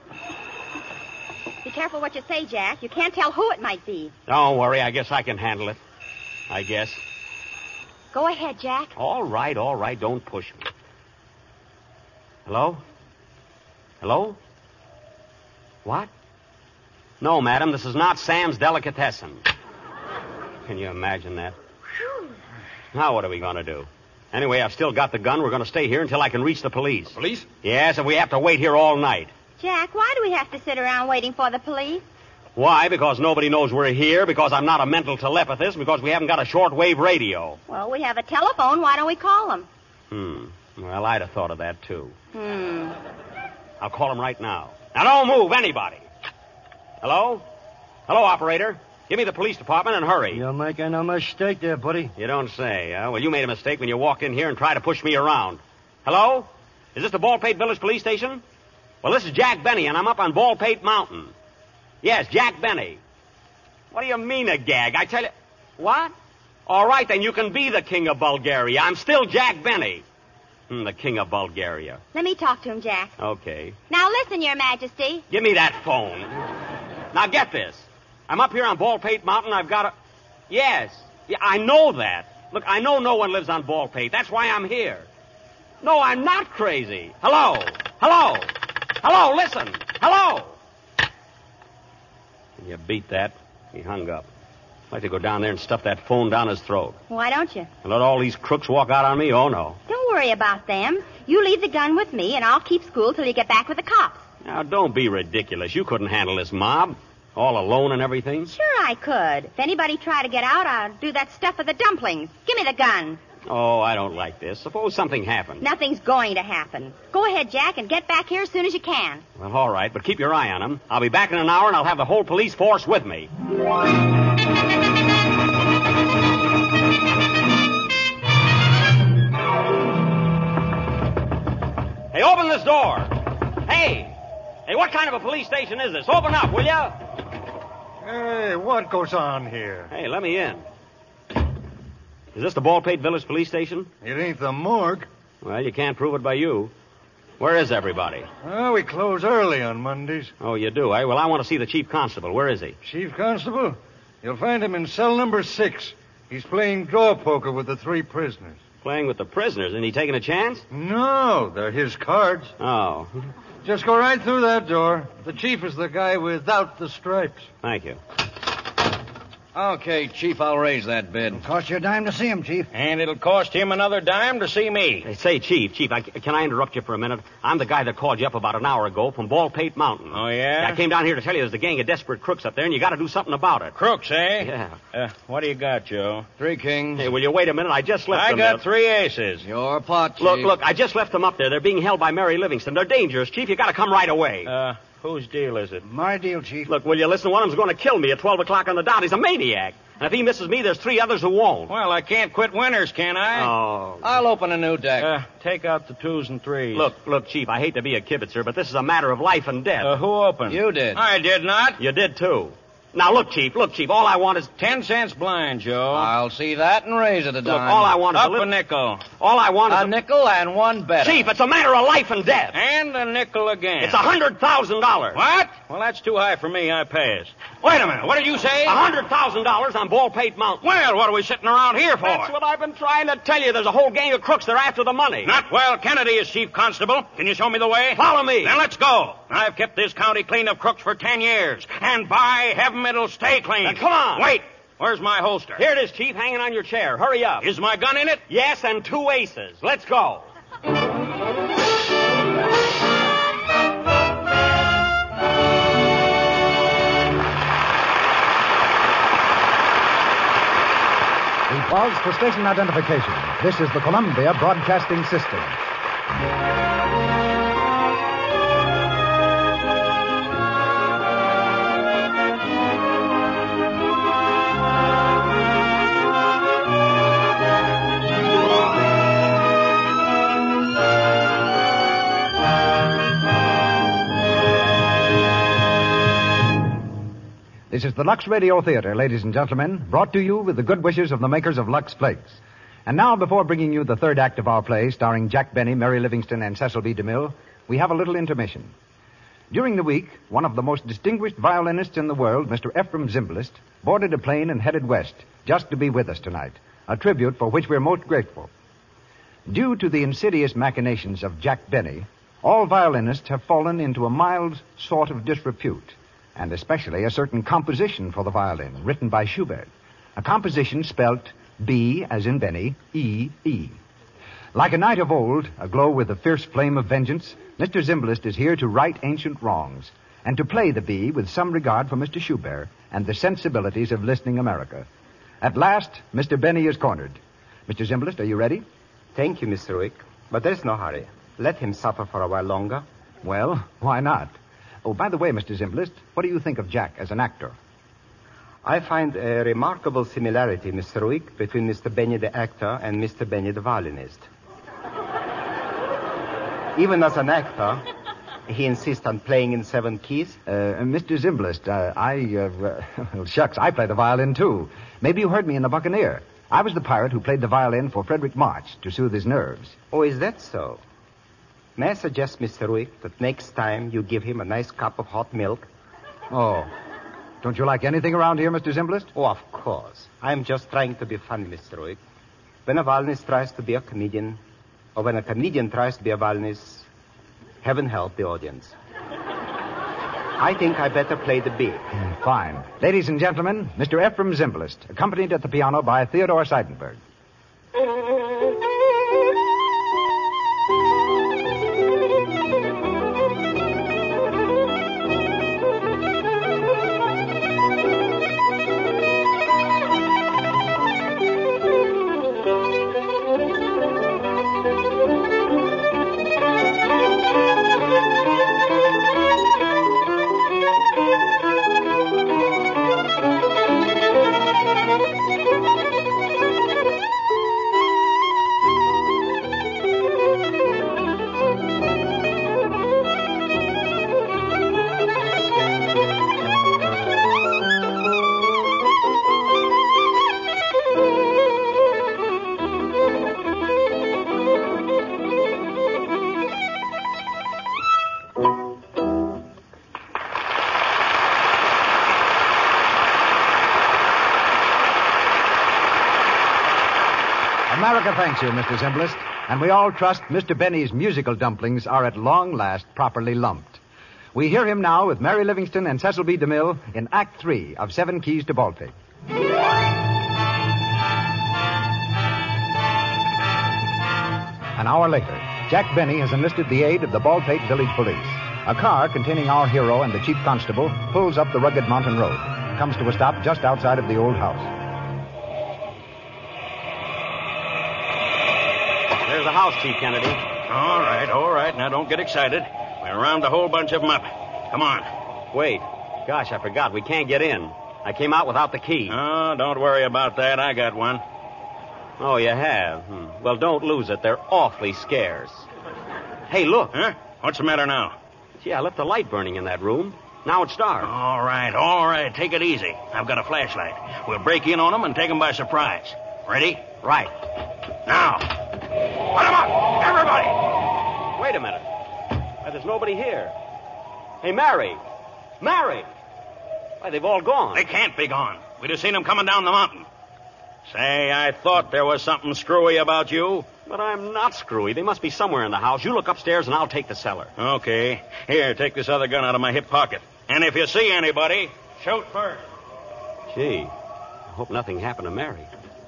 Be careful what you say, Jack. You can't tell who it might be. Don't worry. I guess I can handle it. I guess. Go ahead, Jack. All right. Don't push me. Hello? Hello? What? No, madam, this is not Sam's Delicatessen. Can you imagine that? Whew. Now what are we going to do? Anyway, I've still got the gun. We're going to stay here until I can reach the police. Police? Yes, and we have to wait here all night. Jack, why do we have to sit around waiting for the police? Why? Because nobody knows we're here, because I'm not a mental telepathist, because we haven't got a shortwave radio. Well, we have a telephone. Why don't we call them? Well, I'd have thought of that, too. I'll call them right now. Now, don't move, anybody. Hello? Hello, operator. Give me the police department and hurry. You're making a mistake there, buddy. You don't say, huh? Well, you made a mistake when you walked in here and tried to push me around. Hello? Is this the Baldpate Village Police Station? Well, this is Jack Benny, and I'm up on Baldpate Mountain. Yes, Jack Benny. What do you mean a gag? I tell you... What? All right, then you can be the king of Bulgaria. I'm still Jack Benny. The king of Bulgaria. Let me talk to him, Jack. Okay. Now listen, Your Majesty. Give me that phone. Now get this. I'm up here on Baldpate Mountain. I've got a... Yes. Yeah, I know that. Look, I know no one lives on Baldpate. That's why I'm here. No, I'm not crazy. Hello? Hello? Hello, listen. Hello? You beat that. He hung up. I'd like to go down there and stuff that phone down his throat. Why don't you? And let all these crooks walk out on me? Oh, no. Don't worry about them. You leave the gun with me, and I'll keep school till you get back with the cops. Now, don't be ridiculous. You couldn't handle this mob. All alone and everything. Sure I could. If anybody tried to get out, I'd do that stuff with the dumplings. Give me the gun. Oh, I don't like this. Suppose something happened. Nothing's going to happen. Go ahead, Jack, and get back here as soon as you can. Well, all right, but keep your eye on him. I'll be back in an hour, and I'll have the whole police force with me. Hey, open this door. Hey, what kind of a police station is this? Open up, will you? Hey, what goes on here? Hey, let me in. Is this the Baldpate Village Police Station? It ain't the morgue. Well, you can't prove it by you. Where is everybody? Well, we close early on Mondays. Oh, you do, eh? Well, I want to see the chief constable. Where is he? Chief constable? You'll find him in cell number 6. He's playing draw poker with the 3 prisoners. Playing with the prisoners? Isn't he taking a chance? No, they're his cards. Oh. Just go right through that door. The chief is the guy without the stripes. Thank you. Okay, Chief, I'll raise that bid. It'll cost you a dime to see him, Chief. And it'll cost him another dime to see me. Hey, say, Chief, can I interrupt you for a minute? I'm the guy that called you up about an hour ago from Baldpate Mountain. Oh, yeah? I came down here to tell you there's a gang of desperate crooks up there, and you got to do something about it. Crooks, eh? Yeah. What do you got, Joe? 3 kings. Hey, will you wait a minute? I just left them. I got 3 aces. Your pot, Chief. Look, I just left them up there. They're being held by Mary Livingston. They're dangerous, Chief. You got to come right away. Whose deal is it? My deal, Chief. Look, will you listen? One of them's going to kill me at 12 o'clock on the dot. He's a maniac. And if he misses me, there's 3 others who won't. Well, I can't quit winners, can I? Oh. I'll open a new deck. Take out the 2s and 3s. Look, Chief, I hate to be a kibitzer, but this is a matter of life and death. Who opened? You did. I did not. You did, too. Now, look, Chief, all I want is... 10 cents blind, Joe. I'll see that and raise it a dime. Look, all I want is... Up a nickel. All I want is... A nickel and 1 better. Chief, it's a matter of life and death. And a nickel again. It's $100,000. What? Well, that's too high for me. I pass. Wait a minute. What did you say? $100,000 on Baldpate Mountain. Well, what are we sitting around here for? That's what I've been trying to tell you. There's a whole gang of crooks. They're after the money. Not while Kennedy is chief constable. Can you show me the way? Follow me. Then let's go. I've kept this county clean of crooks for 10 years. And by heaven, it'll stay clean. Now, come on. Wait. Where's my holster? Here it is, Chief, hanging on your chair. Hurry up. Is my gun in it? Yes, and 2 aces. Let's go. We pause for station identification. This is the Columbia Broadcasting System. This is the Lux Radio Theater, ladies and gentlemen, brought to you with the good wishes of the makers of Lux Flakes. And now, before bringing you the 3rd act of our play, starring Jack Benny, Mary Livingston, and Cecil B. DeMille, we have a little intermission. During the week, one of the most distinguished violinists in the world, Mr. Ephraim Zimbalist, boarded a plane and headed west, just to be with us tonight, a tribute for which we're most grateful. Due to the insidious machinations of Jack Benny, all violinists have fallen into a mild sort of disrepute, and especially a certain composition for the violin, written by Schubert. A composition spelt B, as in Benny, E, E. Like a knight of old, aglow with the fierce flame of vengeance, Mr. Zimbalist is here to right ancient wrongs, and to play the B with some regard for Mr. Schubert and the sensibilities of listening America. At last, Mr. Benny is cornered. Mr. Zimbalist, are you ready? Thank you, Mr. Wick, but there's no hurry. Let him suffer for a while longer. Well, why not? Oh, by the way, Mr. Zimbalist, what do you think of Jack as an actor? I find a remarkable similarity, Mr. Wick, between Mr. Benny the actor and Mr. Benny the violinist. Even as an actor, He insists on playing in 7 keys? Mr. Zimbalist, well, shucks, I play the violin, too. Maybe you heard me in The Buccaneer. I was the pirate who played the violin for Frederick March to soothe his nerves. Oh, is that so? May I suggest, Mr. Ruick, that next time you give him a nice cup of hot milk? Oh. Don't you like anything around here, Mr. Zimbalist? Oh, of course. I'm just trying to be funny, Mr. Ruick. When a violinist tries to be a comedian, or when a comedian tries to be a violinist, heaven help the audience. I think I better play the beat. Fine. Ladies and gentlemen, Mr. Ephraim Zimbalist, accompanied at the piano by Theodore Seidenberg. America thanks you, Mr. Zimbalist, and we all trust Mr. Benny's musical dumplings are at long last properly lumped. We hear him now with Mary Livingston and Cecil B. DeMille in Act 3 of 7 Keys to Baldpate. An hour later, Jack Benny has enlisted the aid of the Baldpate Village Police. A car containing our hero and the chief constable pulls up the rugged mountain road, comes to a stop just outside of the old house. There's the house, Chief Kennedy. All right. Now, don't get excited. We're around a whole bunch of them up. Come on. Wait. Gosh, I forgot. We can't get in. I came out without the key. Oh, don't worry about that. I got one. Oh, you have? Well, don't lose it. They're awfully scarce. Hey, look. Huh? What's the matter now? Gee, I left the light burning in that room. Now it's dark. All right. Take it easy. I've got a flashlight. We'll break in on them and take them by surprise. Ready? Right. Now. Put them up! Everybody! Wait a minute. Why, there's nobody here. Hey, Mary! Mary! Why, they've all gone. They can't be gone. We'd have seen them coming down the mountain. Say, I thought there was something screwy about you. But I'm not screwy. They must be somewhere in the house. You look upstairs and I'll take the cellar. Okay. Here, take this other gun out of my hip pocket. And if you see anybody, shoot first. Gee, I hope nothing happened to Mary.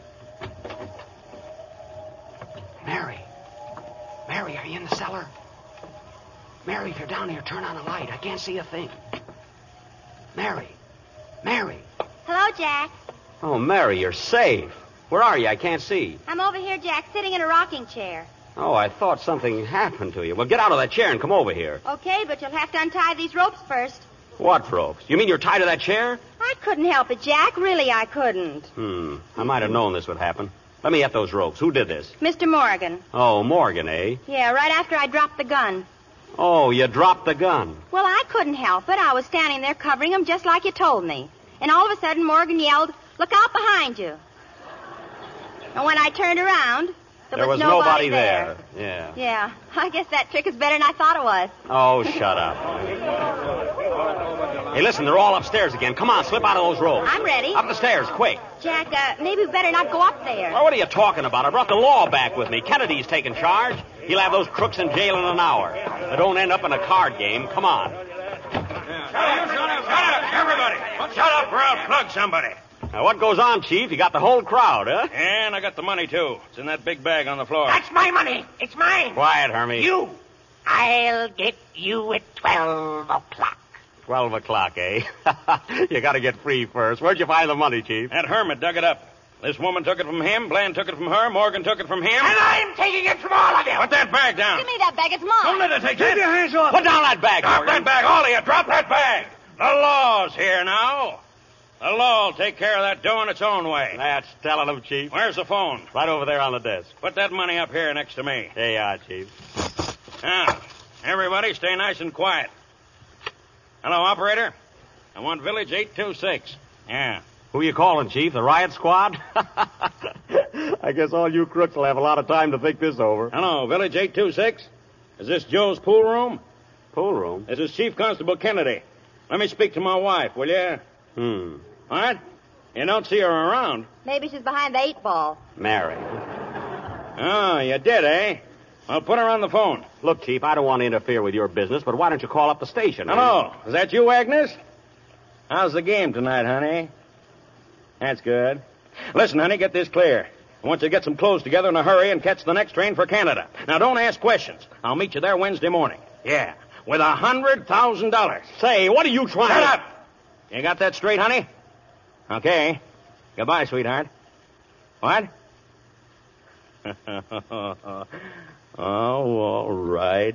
Mary, are you in the cellar? Mary, if you're down here, turn on a light. I can't see a thing. Mary. Hello, Jack. Oh, Mary, you're safe. Where are you? I can't see. I'm over here, Jack, sitting in a rocking chair. Oh, I thought something happened to you. Well, get out of that chair and come over here. Okay, but you'll have to untie these ropes first. What ropes? You mean you're tied to that chair? I couldn't help it, Jack. Really, I couldn't. I might have known this would happen. Let me at those ropes. Who did this? Mr. Morgan. Oh, Morgan, eh? Yeah, right after I dropped the gun. Oh, you dropped the gun. Well, I couldn't help it. I was standing there covering him just like you told me. And all of a sudden, Morgan yelled, "Look out behind you." And when I turned around, there was nobody there. Yeah. Yeah, I guess that trick is better than I thought it was. Oh, shut up. Hey, listen, they're all upstairs again. Come on, slip out of those ropes. I'm ready. Up the stairs, quick. Jack, maybe we better not go up there. Well, what are you talking about? I brought the law back with me. Kennedy's taking charge. He'll have those crooks in jail in an hour. They don't end up in a card game. Come on. Shut up, everybody. Shut up or I'll plug somebody. Now, what goes on, Chief? You got the whole crowd, huh? And I got the money, too. It's in that big bag on the floor. That's my money. It's mine. Quiet, Hermie. You. I'll get you at 12 o'clock. 12 o'clock, eh? You got to get free first. Where'd you find the money, Chief? That hermit dug it up. This woman took it from him, Bland took it from her, Morgan took it from him. And I'm taking it from all of you. Put that bag down. Give me that bag. It's mine. Don't let her take that. Keep your hands off. Put down that bag, Drop Morgan. that bag, all of you. Drop that bag. The law's here now. The law will take care of that dough in its own way. That's telling them, Chief. Where's the phone? Right over there on the desk. Put that money up here next to me. There you are, Chief. Now, Everybody stay nice and quiet. Hello, operator. I want Village 826. Yeah. Who you calling, Chief? The riot squad? I guess all you crooks will have a lot of time to think this over. Hello, Village 826. Is this Joe's pool room? Pool room? This is Chief Constable Kennedy. Let me speak to my wife, will you? What? You don't see her around? Maybe she's behind the 8-ball. Mary. Oh, you did, eh? Well, put her on the phone. Look, Chief, I don't want to interfere with your business, but why don't you call up the station? Hello. Is that you, Agnes? How's the game tonight, honey? That's good. Listen, honey, get this clear. I want you to get some clothes together in a hurry and catch the next train for Canada. Now, don't ask questions. I'll meet you there Wednesday morning. Yeah, with $100,000. Say, what are you trying Shut up! You got that straight, honey? Okay. Goodbye, sweetheart. What? Oh, all right.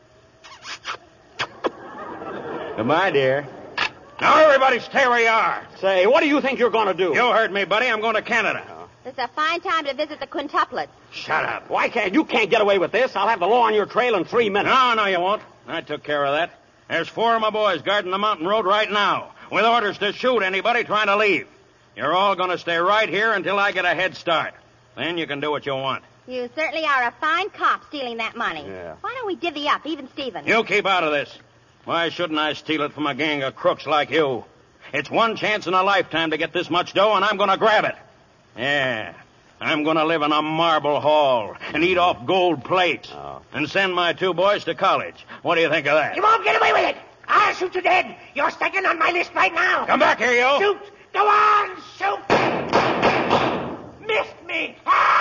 Goodbye, dear. Now, everybody stay where you are. Say, what do you think you're going to do? You heard me, buddy. I'm going to Canada. It's a fine time to visit the quintuplets. Shut up. Why can't you can't get away with this? I'll have the law on your trail in 3 minutes. No, you won't. I took care of that. There's 4 of my boys guarding the mountain road right now, with orders to shoot anybody trying to leave. You're all going to stay right here until I get a head start. Then you can do what you want. You certainly are a fine cop stealing that money. Yeah. Why don't we divvy up, even Stephen? You keep out of this. Why shouldn't I steal it from a gang of crooks like you? It's one chance in a lifetime to get this much dough, and I'm going to grab it. Yeah. I'm going to live in a marble hall and eat off gold plates and send my 2 boys to college. What do you think of that? You won't get away with it. I'll shoot you dead. You're second on my list right now. Come back here, you. Shoot. Go on. Shoot. Missed me.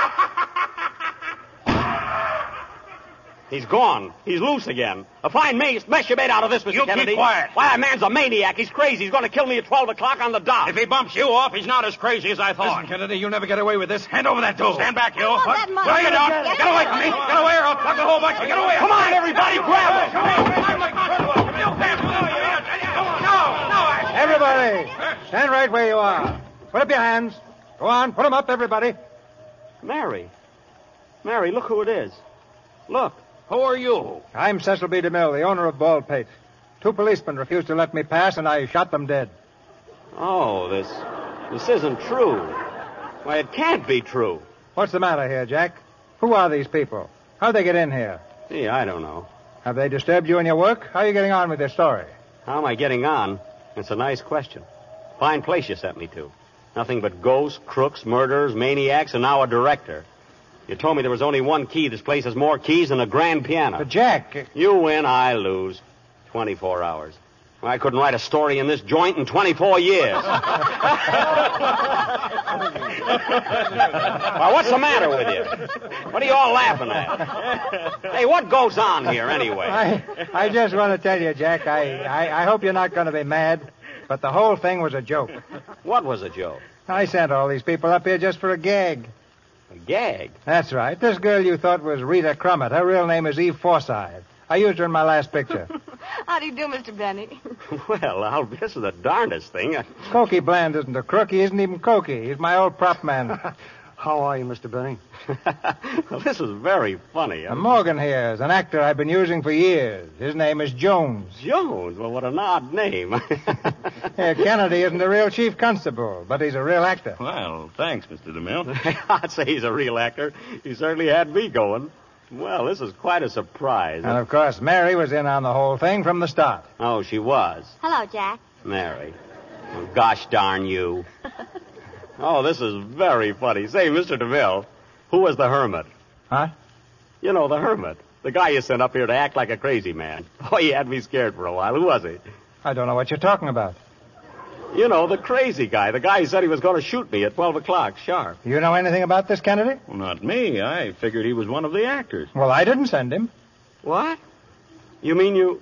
He's gone. He's loose again. A fine mess you made out of this, Mr. Kennedy. Keep quiet. Why, that man's a maniac. He's crazy. He's going to kill me at 12 o'clock on the dot. If he bumps you off, he's not as crazy as I thought. Listen, Kennedy, you'll never get away with this. Hand over that dough. Stand back, you. I want that money. What are you doing? Get away from me. Get away or I'll plug the whole bunch. Get away. Come on, everybody, grab him. Everybody, stand right where you are. Put up your hands. Go on, put them up, everybody. Mary, look who it is. Look. Who are you? I'm Cecil B. DeMille, the owner of Baldpate. 2 policemen refused to let me pass, and I shot them dead. Oh, this isn't true. Why, it can't be true. What's the matter here, Jack? Who are these people? How'd they get in here? Gee, I don't know. Have they disturbed you in your work? How are you getting on with this story? How am I getting on? It's a nice question. Fine place you sent me to. Nothing but ghosts, crooks, murderers, maniacs, and now a director. You told me there was only 1 key. This place has more keys than a grand piano. But, Jack... You win, I lose. 24 hours. I couldn't write a story in this joint in 24 years. Well, what's the matter with you? What are you all laughing at? Hey, what goes on here, anyway? I just want to tell you, Jack, I hope you're not going to be mad, but the whole thing was a joke. What was a joke? I sent all these people up here just for a gag. A gag? That's right. This girl you thought was Rita Crummett. Her real name is Eve Forsythe. I used her in my last picture. How do you do, Mr. Benny? Well, this is the darndest thing. Cokie Bland isn't a crook. He isn't even Cokie. He's my old prop man. How are you, Mr. Benny? Well, this is very funny. Morgan here is an actor I've been using for years. His name is Jones. Jones? Well, what an odd name. Kennedy isn't a real chief constable, but he's a real actor. Well, thanks, Mr. DeMille. I'd say he's a real actor. He certainly had me going. Well, this is quite a surprise. And, of course, Mary was in on the whole thing from the start. Oh, she was? Hello, Jack. Mary. Oh, gosh darn you. Oh, this is very funny. Say, Mr. DeMille, who was the hermit? Huh? You know, the hermit. The guy you sent up here to act like a crazy man. Boy, he had me scared for a while. Who was he? I don't know what you're talking about. You know, the crazy guy. The guy who said he was going to shoot me at 12 o'clock, sharp. You know anything about this, Kennedy? Well, not me. I figured he was one of the actors. Well, I didn't send him. What? You mean you...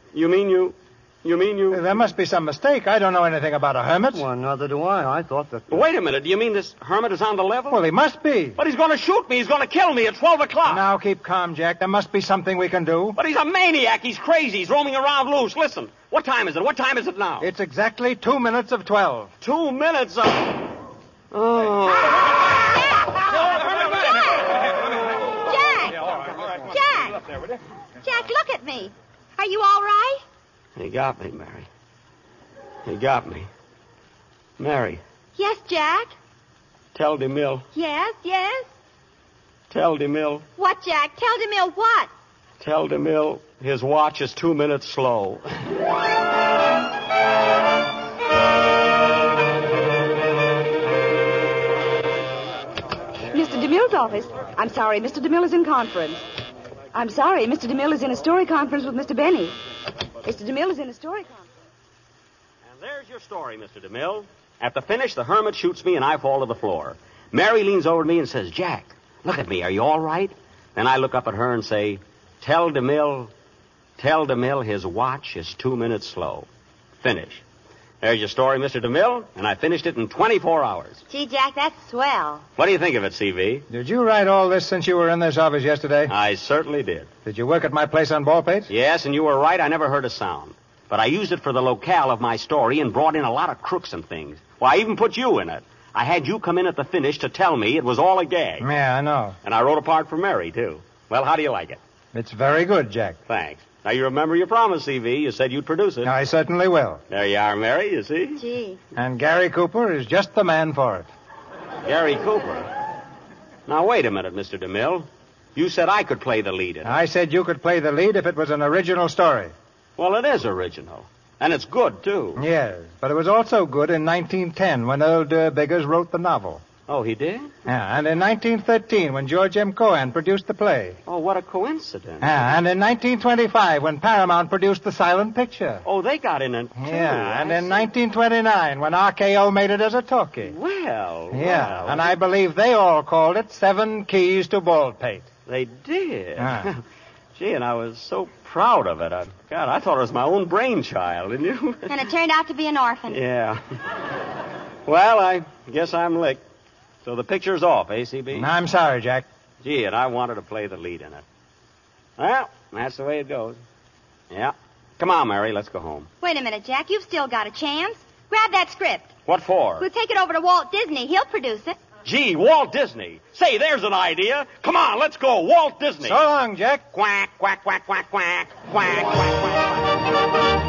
There must be some mistake. I don't know anything about a hermit. Well, neither do I. I thought that... Wait a minute. Do you mean this hermit is on the level? Well, he must be. But he's going to shoot me. He's going to kill me at 12 o'clock. Now, keep calm, Jack. There must be something we can do. But he's a maniac. He's crazy. He's roaming around loose. Listen. What time is it? What time is it now? It's exactly 2 minutes of 12. 2 minutes of... Oh. Jack! Jack, look at me. Are you all right? He got me, Mary. He got me. Mary, Yes, Jack. tell DeMille. Yes, yes. Tell DeMille. What, Jack? Tell DeMille what? Tell DeMille his watch is 2 minutes slow. Mr. DeMille's office. I'm sorry, Mr. DeMille is in conference. I'm sorry, Mr. DeMille is in a story conference with Mr. Benny. Mr. DeMille is in a story conference. And there's your story, Mr. DeMille. At the finish, the hermit shoots me and I fall to the floor. Mary leans over to me and says, Jack, look at me. Are you all right? Then I look up at her and say, Tell DeMille his watch is 2 minutes slow. Finish. There's your story, Mr. DeMille, and I finished it in 24 hours. Gee, Jack, that's swell. What do you think of it, C.V.? Did you write all this since you were in this office yesterday? I certainly did. Did you work at my place on Baldpate? Yes, and you were right. I never heard a sound. But I used it for the locale of my story and brought in a lot of crooks and things. Well, I even put you in it. I had you come in at the finish to tell me it was all a gag. Yeah, I know. And I wrote a part for Mary, too. Well, how do you like it? It's very good, Jack. Thanks. Now, you remember your promise, C.V. You said you'd produce it. I certainly will. There you are, Mary, you see? Gee. And Gary Cooper is just the man for it. Gary Cooper? Now, wait a minute, Mr. DeMille. You said I could play the lead in it. I said you could play the lead if it was an original story. Well, it is original. And it's good, too. Yes, but it was also good in 1910 when Earl Durr Biggers wrote the novel. Oh, he did? Yeah, and in 1913 when George M. Cohan produced the play. Oh, what a coincidence. Yeah, and in 1925 when Paramount produced the silent picture. Oh, they got in it, too. Yeah, and in 1929 when RKO made it as a talkie. Well, Yeah, and I believe they all called it 7 Keys to Baldpate. They did? Ah. Gee, and I was so proud of it. God, I thought it was my own brainchild, didn't you? And it turned out to be an orphan. Yeah. Well, I guess I'm licked. So the picture's off, ACB? I'm sorry, Jack. Gee, and I wanted to play the lead in it. Well, that's the way it goes. Yeah. Come on, Mary, let's go home. Wait a minute, Jack. You've still got a chance. Grab that script. What for? We'll take it over to Walt Disney. He'll produce it. Gee, Walt Disney. Say, there's an idea. Come on, let's go. Walt Disney. So long, Jack. Quack, quack, quack, quack, quack. Quack, quack, quack.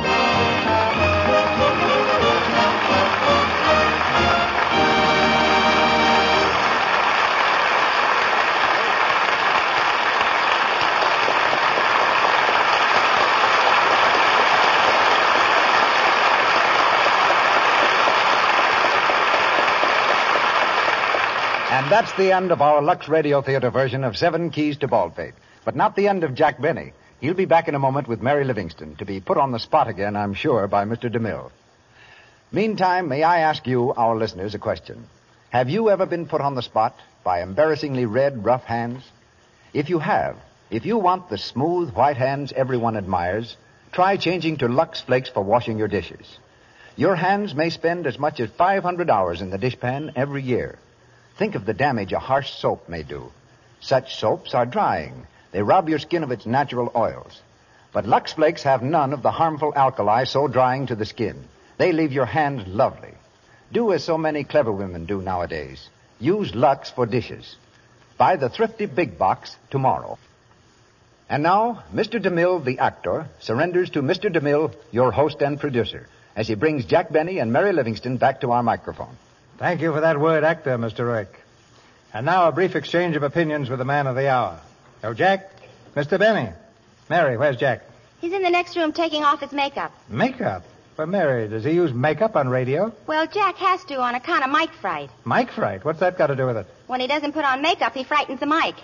And that's the end of our Lux Radio Theater version of 7 Keys to Baldpate. But not the end of Jack Benny. He'll be back in a moment with Mary Livingston to be put on the spot again, I'm sure, by Mr. DeMille. Meantime, may I ask you, our listeners, a question. Have you ever been put on the spot by embarrassingly red, rough hands? If you have, if you want the smooth, white hands everyone admires, try changing to Lux Flakes for washing your dishes. Your hands may spend as much as 500 hours in the dishpan every year. Think of the damage a harsh soap may do. Such soaps are drying. They rob your skin of its natural oils. But Lux Flakes have none of the harmful alkali so drying to the skin. They leave your hands lovely. Do as so many clever women do nowadays. Use Lux for dishes. Buy the thrifty big box tomorrow. And now, Mr. DeMille, the actor, surrenders to Mr. DeMille, your host and producer, as he brings Jack Benny and Mary Livingston back to our microphone. Thank you for that word, actor, Mr. Rick. And now a brief exchange of opinions with the man of the hour. Oh, Jack, Mr. Benny. Mary, where's Jack? He's in the next room taking off his makeup. Makeup? Well, Mary, does he use makeup on radio? Well, Jack has to on account of mic fright. Mic fright? What's that got to do with it? When he doesn't put on makeup, he frightens the mic.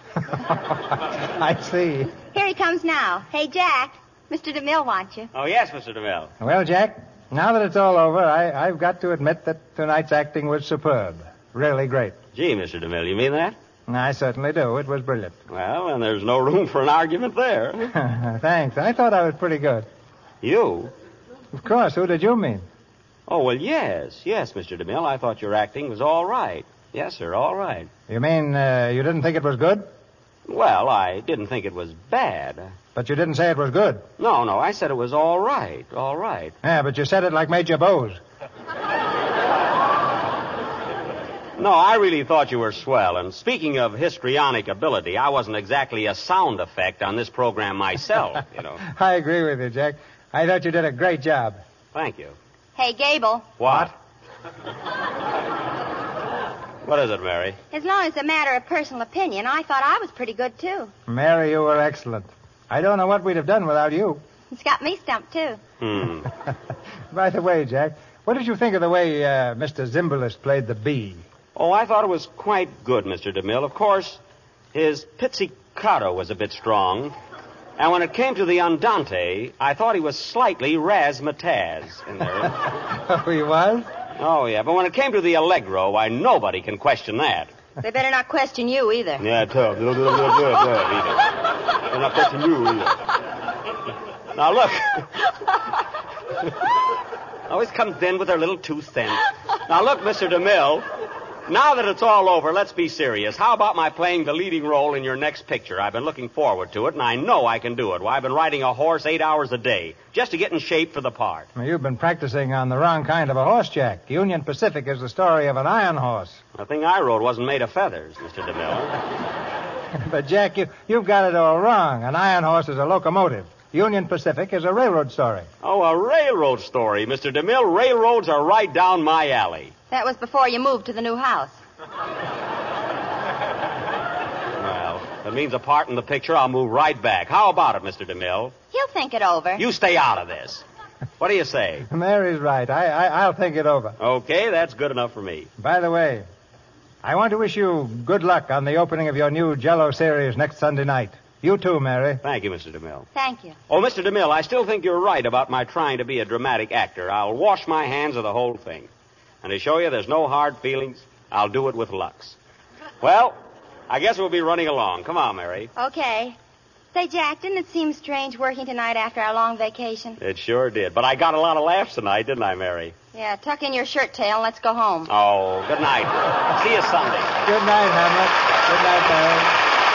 I see. Here he comes now. Hey, Jack, Mr. DeMille wants you. Oh, yes, Mr. DeMille. Well, Jack, now that it's all over, I've got to admit that tonight's acting was superb. Really great. Gee, Mr. DeMille, you mean that? I certainly do. It was brilliant. Well, and there's no room for an argument there. Thanks. I thought I was pretty good. You? Of course. Who did you mean? Oh, well, yes, Mr. DeMille. I thought your acting was all right. Yes, sir, all right. You mean you didn't think it was good? Well, I didn't think it was bad. But you didn't say it was good. No, I said it was all right, all right. Yeah, but you said it like Major Bowes. No, I really thought you were swell. And speaking of histrionic ability, I wasn't exactly a sound effect on this program myself, you know. I agree with you, Jack. I thought you did a great job. Thank you. Hey, Gable. What? What is it, Mary? As long as it's a matter of personal opinion, I thought I was pretty good, too. Mary, you were excellent. I don't know what we'd have done without you. It's got me stumped, too. By the way, Jack, what did you think of the way Mr. Zimbalist played the bee? Oh, I thought it was quite good, Mr. DeMille. Of course, his pizzicato was a bit strong. And when it came to the andante, I thought he was slightly razzmatazz in there. Oh, he was? Oh, yeah. But when it came to the allegro, why, nobody can question that. They better not question you either. Yeah, tough. They're not question you either. Now, look. Always comes in with their little 2 cents. Now, look, Mr. DeMille. Now that it's all over, let's be serious. How about my playing the leading role in your next picture? I've been looking forward to it, and I know I can do it. Why, I've been riding a horse 8 hours a day just to get in shape for the part. Well, you've been practicing on the wrong kind of a horse, Jack. Union Pacific is the story of an iron horse. The thing I rode wasn't made of feathers, Mr. DeMille. But, Jack, you've got it all wrong. An iron horse is a locomotive. Union Pacific is a railroad story. Oh, a railroad story, Mr. DeMille. Railroads are right down my alley. That was before you moved to the new house. Well, if it means a part in the picture, I'll move right back. How about it, Mr. DeMille? He'll think it over. You stay out of this. What do you say? Mary's right. I'll think it over. Okay, that's good enough for me. By the way, I want to wish you good luck on the opening of your new Jell-O series next Sunday night. You too, Mary. Thank you, Mr. DeMille. Thank you. Oh, Mr. DeMille, I still think you're right about my trying to be a dramatic actor. I'll wash my hands of the whole thing. And to show you there's no hard feelings, I'll do it with Lux. Well, I guess we'll be running along. Come on, Mary. Okay. Say, Jack, didn't it seem strange working tonight after our long vacation? It sure did. But I got a lot of laughs tonight, didn't I, Mary? Yeah, tuck in your shirt tail and let's go home. Oh, good night. See you Sunday. Good night, Hamlet. Good night, Mary.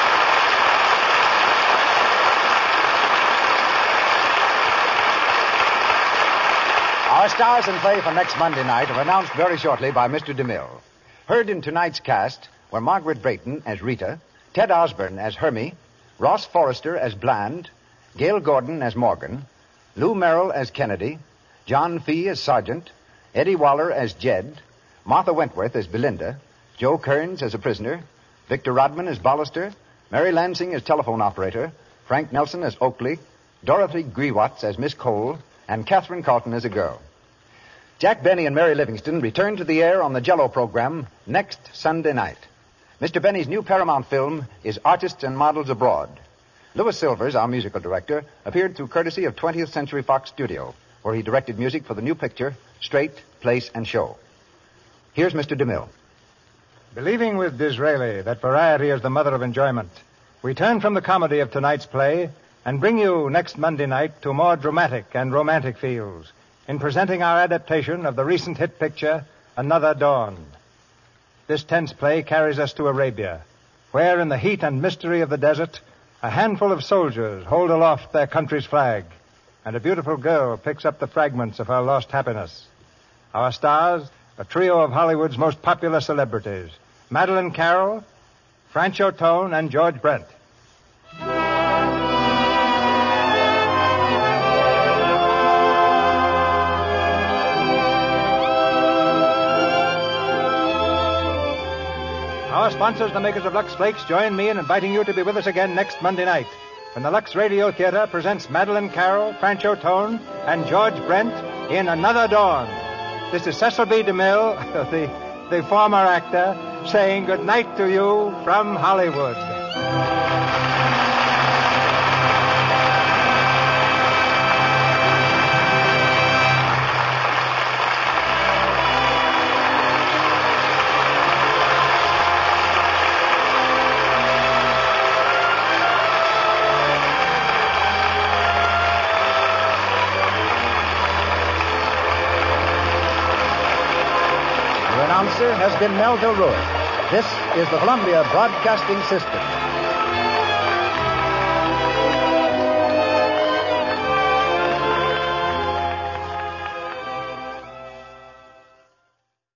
Our stars in play for next Monday night are announced very shortly by Mr. DeMille. Heard in tonight's cast were Margaret Brayton as Rita, Ted Osborne as Hermie, Ross Forrester as Bland, Gail Gordon as Morgan, Lou Merrill as Kennedy, John Fee as Sergeant, Eddie Waller as Jed, Martha Wentworth as Belinda, Joe Kearns as a prisoner, Victor Rodman as Bollister, Mary Lansing as telephone operator, Frank Nelson as Oakley, Dorothy Grewatts as Miss Cole, and Catherine Carlton as a girl. Jack Benny and Mary Livingston return to the air on the Jell-O program next Sunday night. Mr. Benny's new Paramount film is Artists and Models Abroad. Louis Silvers, our musical director, appeared through courtesy of 20th Century Fox Studio, where he directed music for the new picture, Straight, Place, and Show. Here's Mr. DeMille. Believing with Disraeli that variety is the mother of enjoyment, we turn from the comedy of tonight's play and bring you next Monday night to more dramatic and romantic feels in presenting our adaptation of the recent hit picture, Another Dawn. This tense play carries us to Arabia, where in the heat and mystery of the desert, a handful of soldiers hold aloft their country's flag, and a beautiful girl picks up the fragments of her lost happiness. Our stars, a trio of Hollywood's most popular celebrities, Madeleine Carroll, Francho Tone, and George Brent. Our sponsors, the makers of Lux Flakes, join me in inviting you to be with us again next Monday night when the Lux Radio Theater presents Madeleine Carroll, Francho Tone, and George Brent in Another Dawn. This is Cecil B. DeMille, the former actor, saying good night to you from Hollywood. Has been Melville Ruick. This is the Columbia Broadcasting System.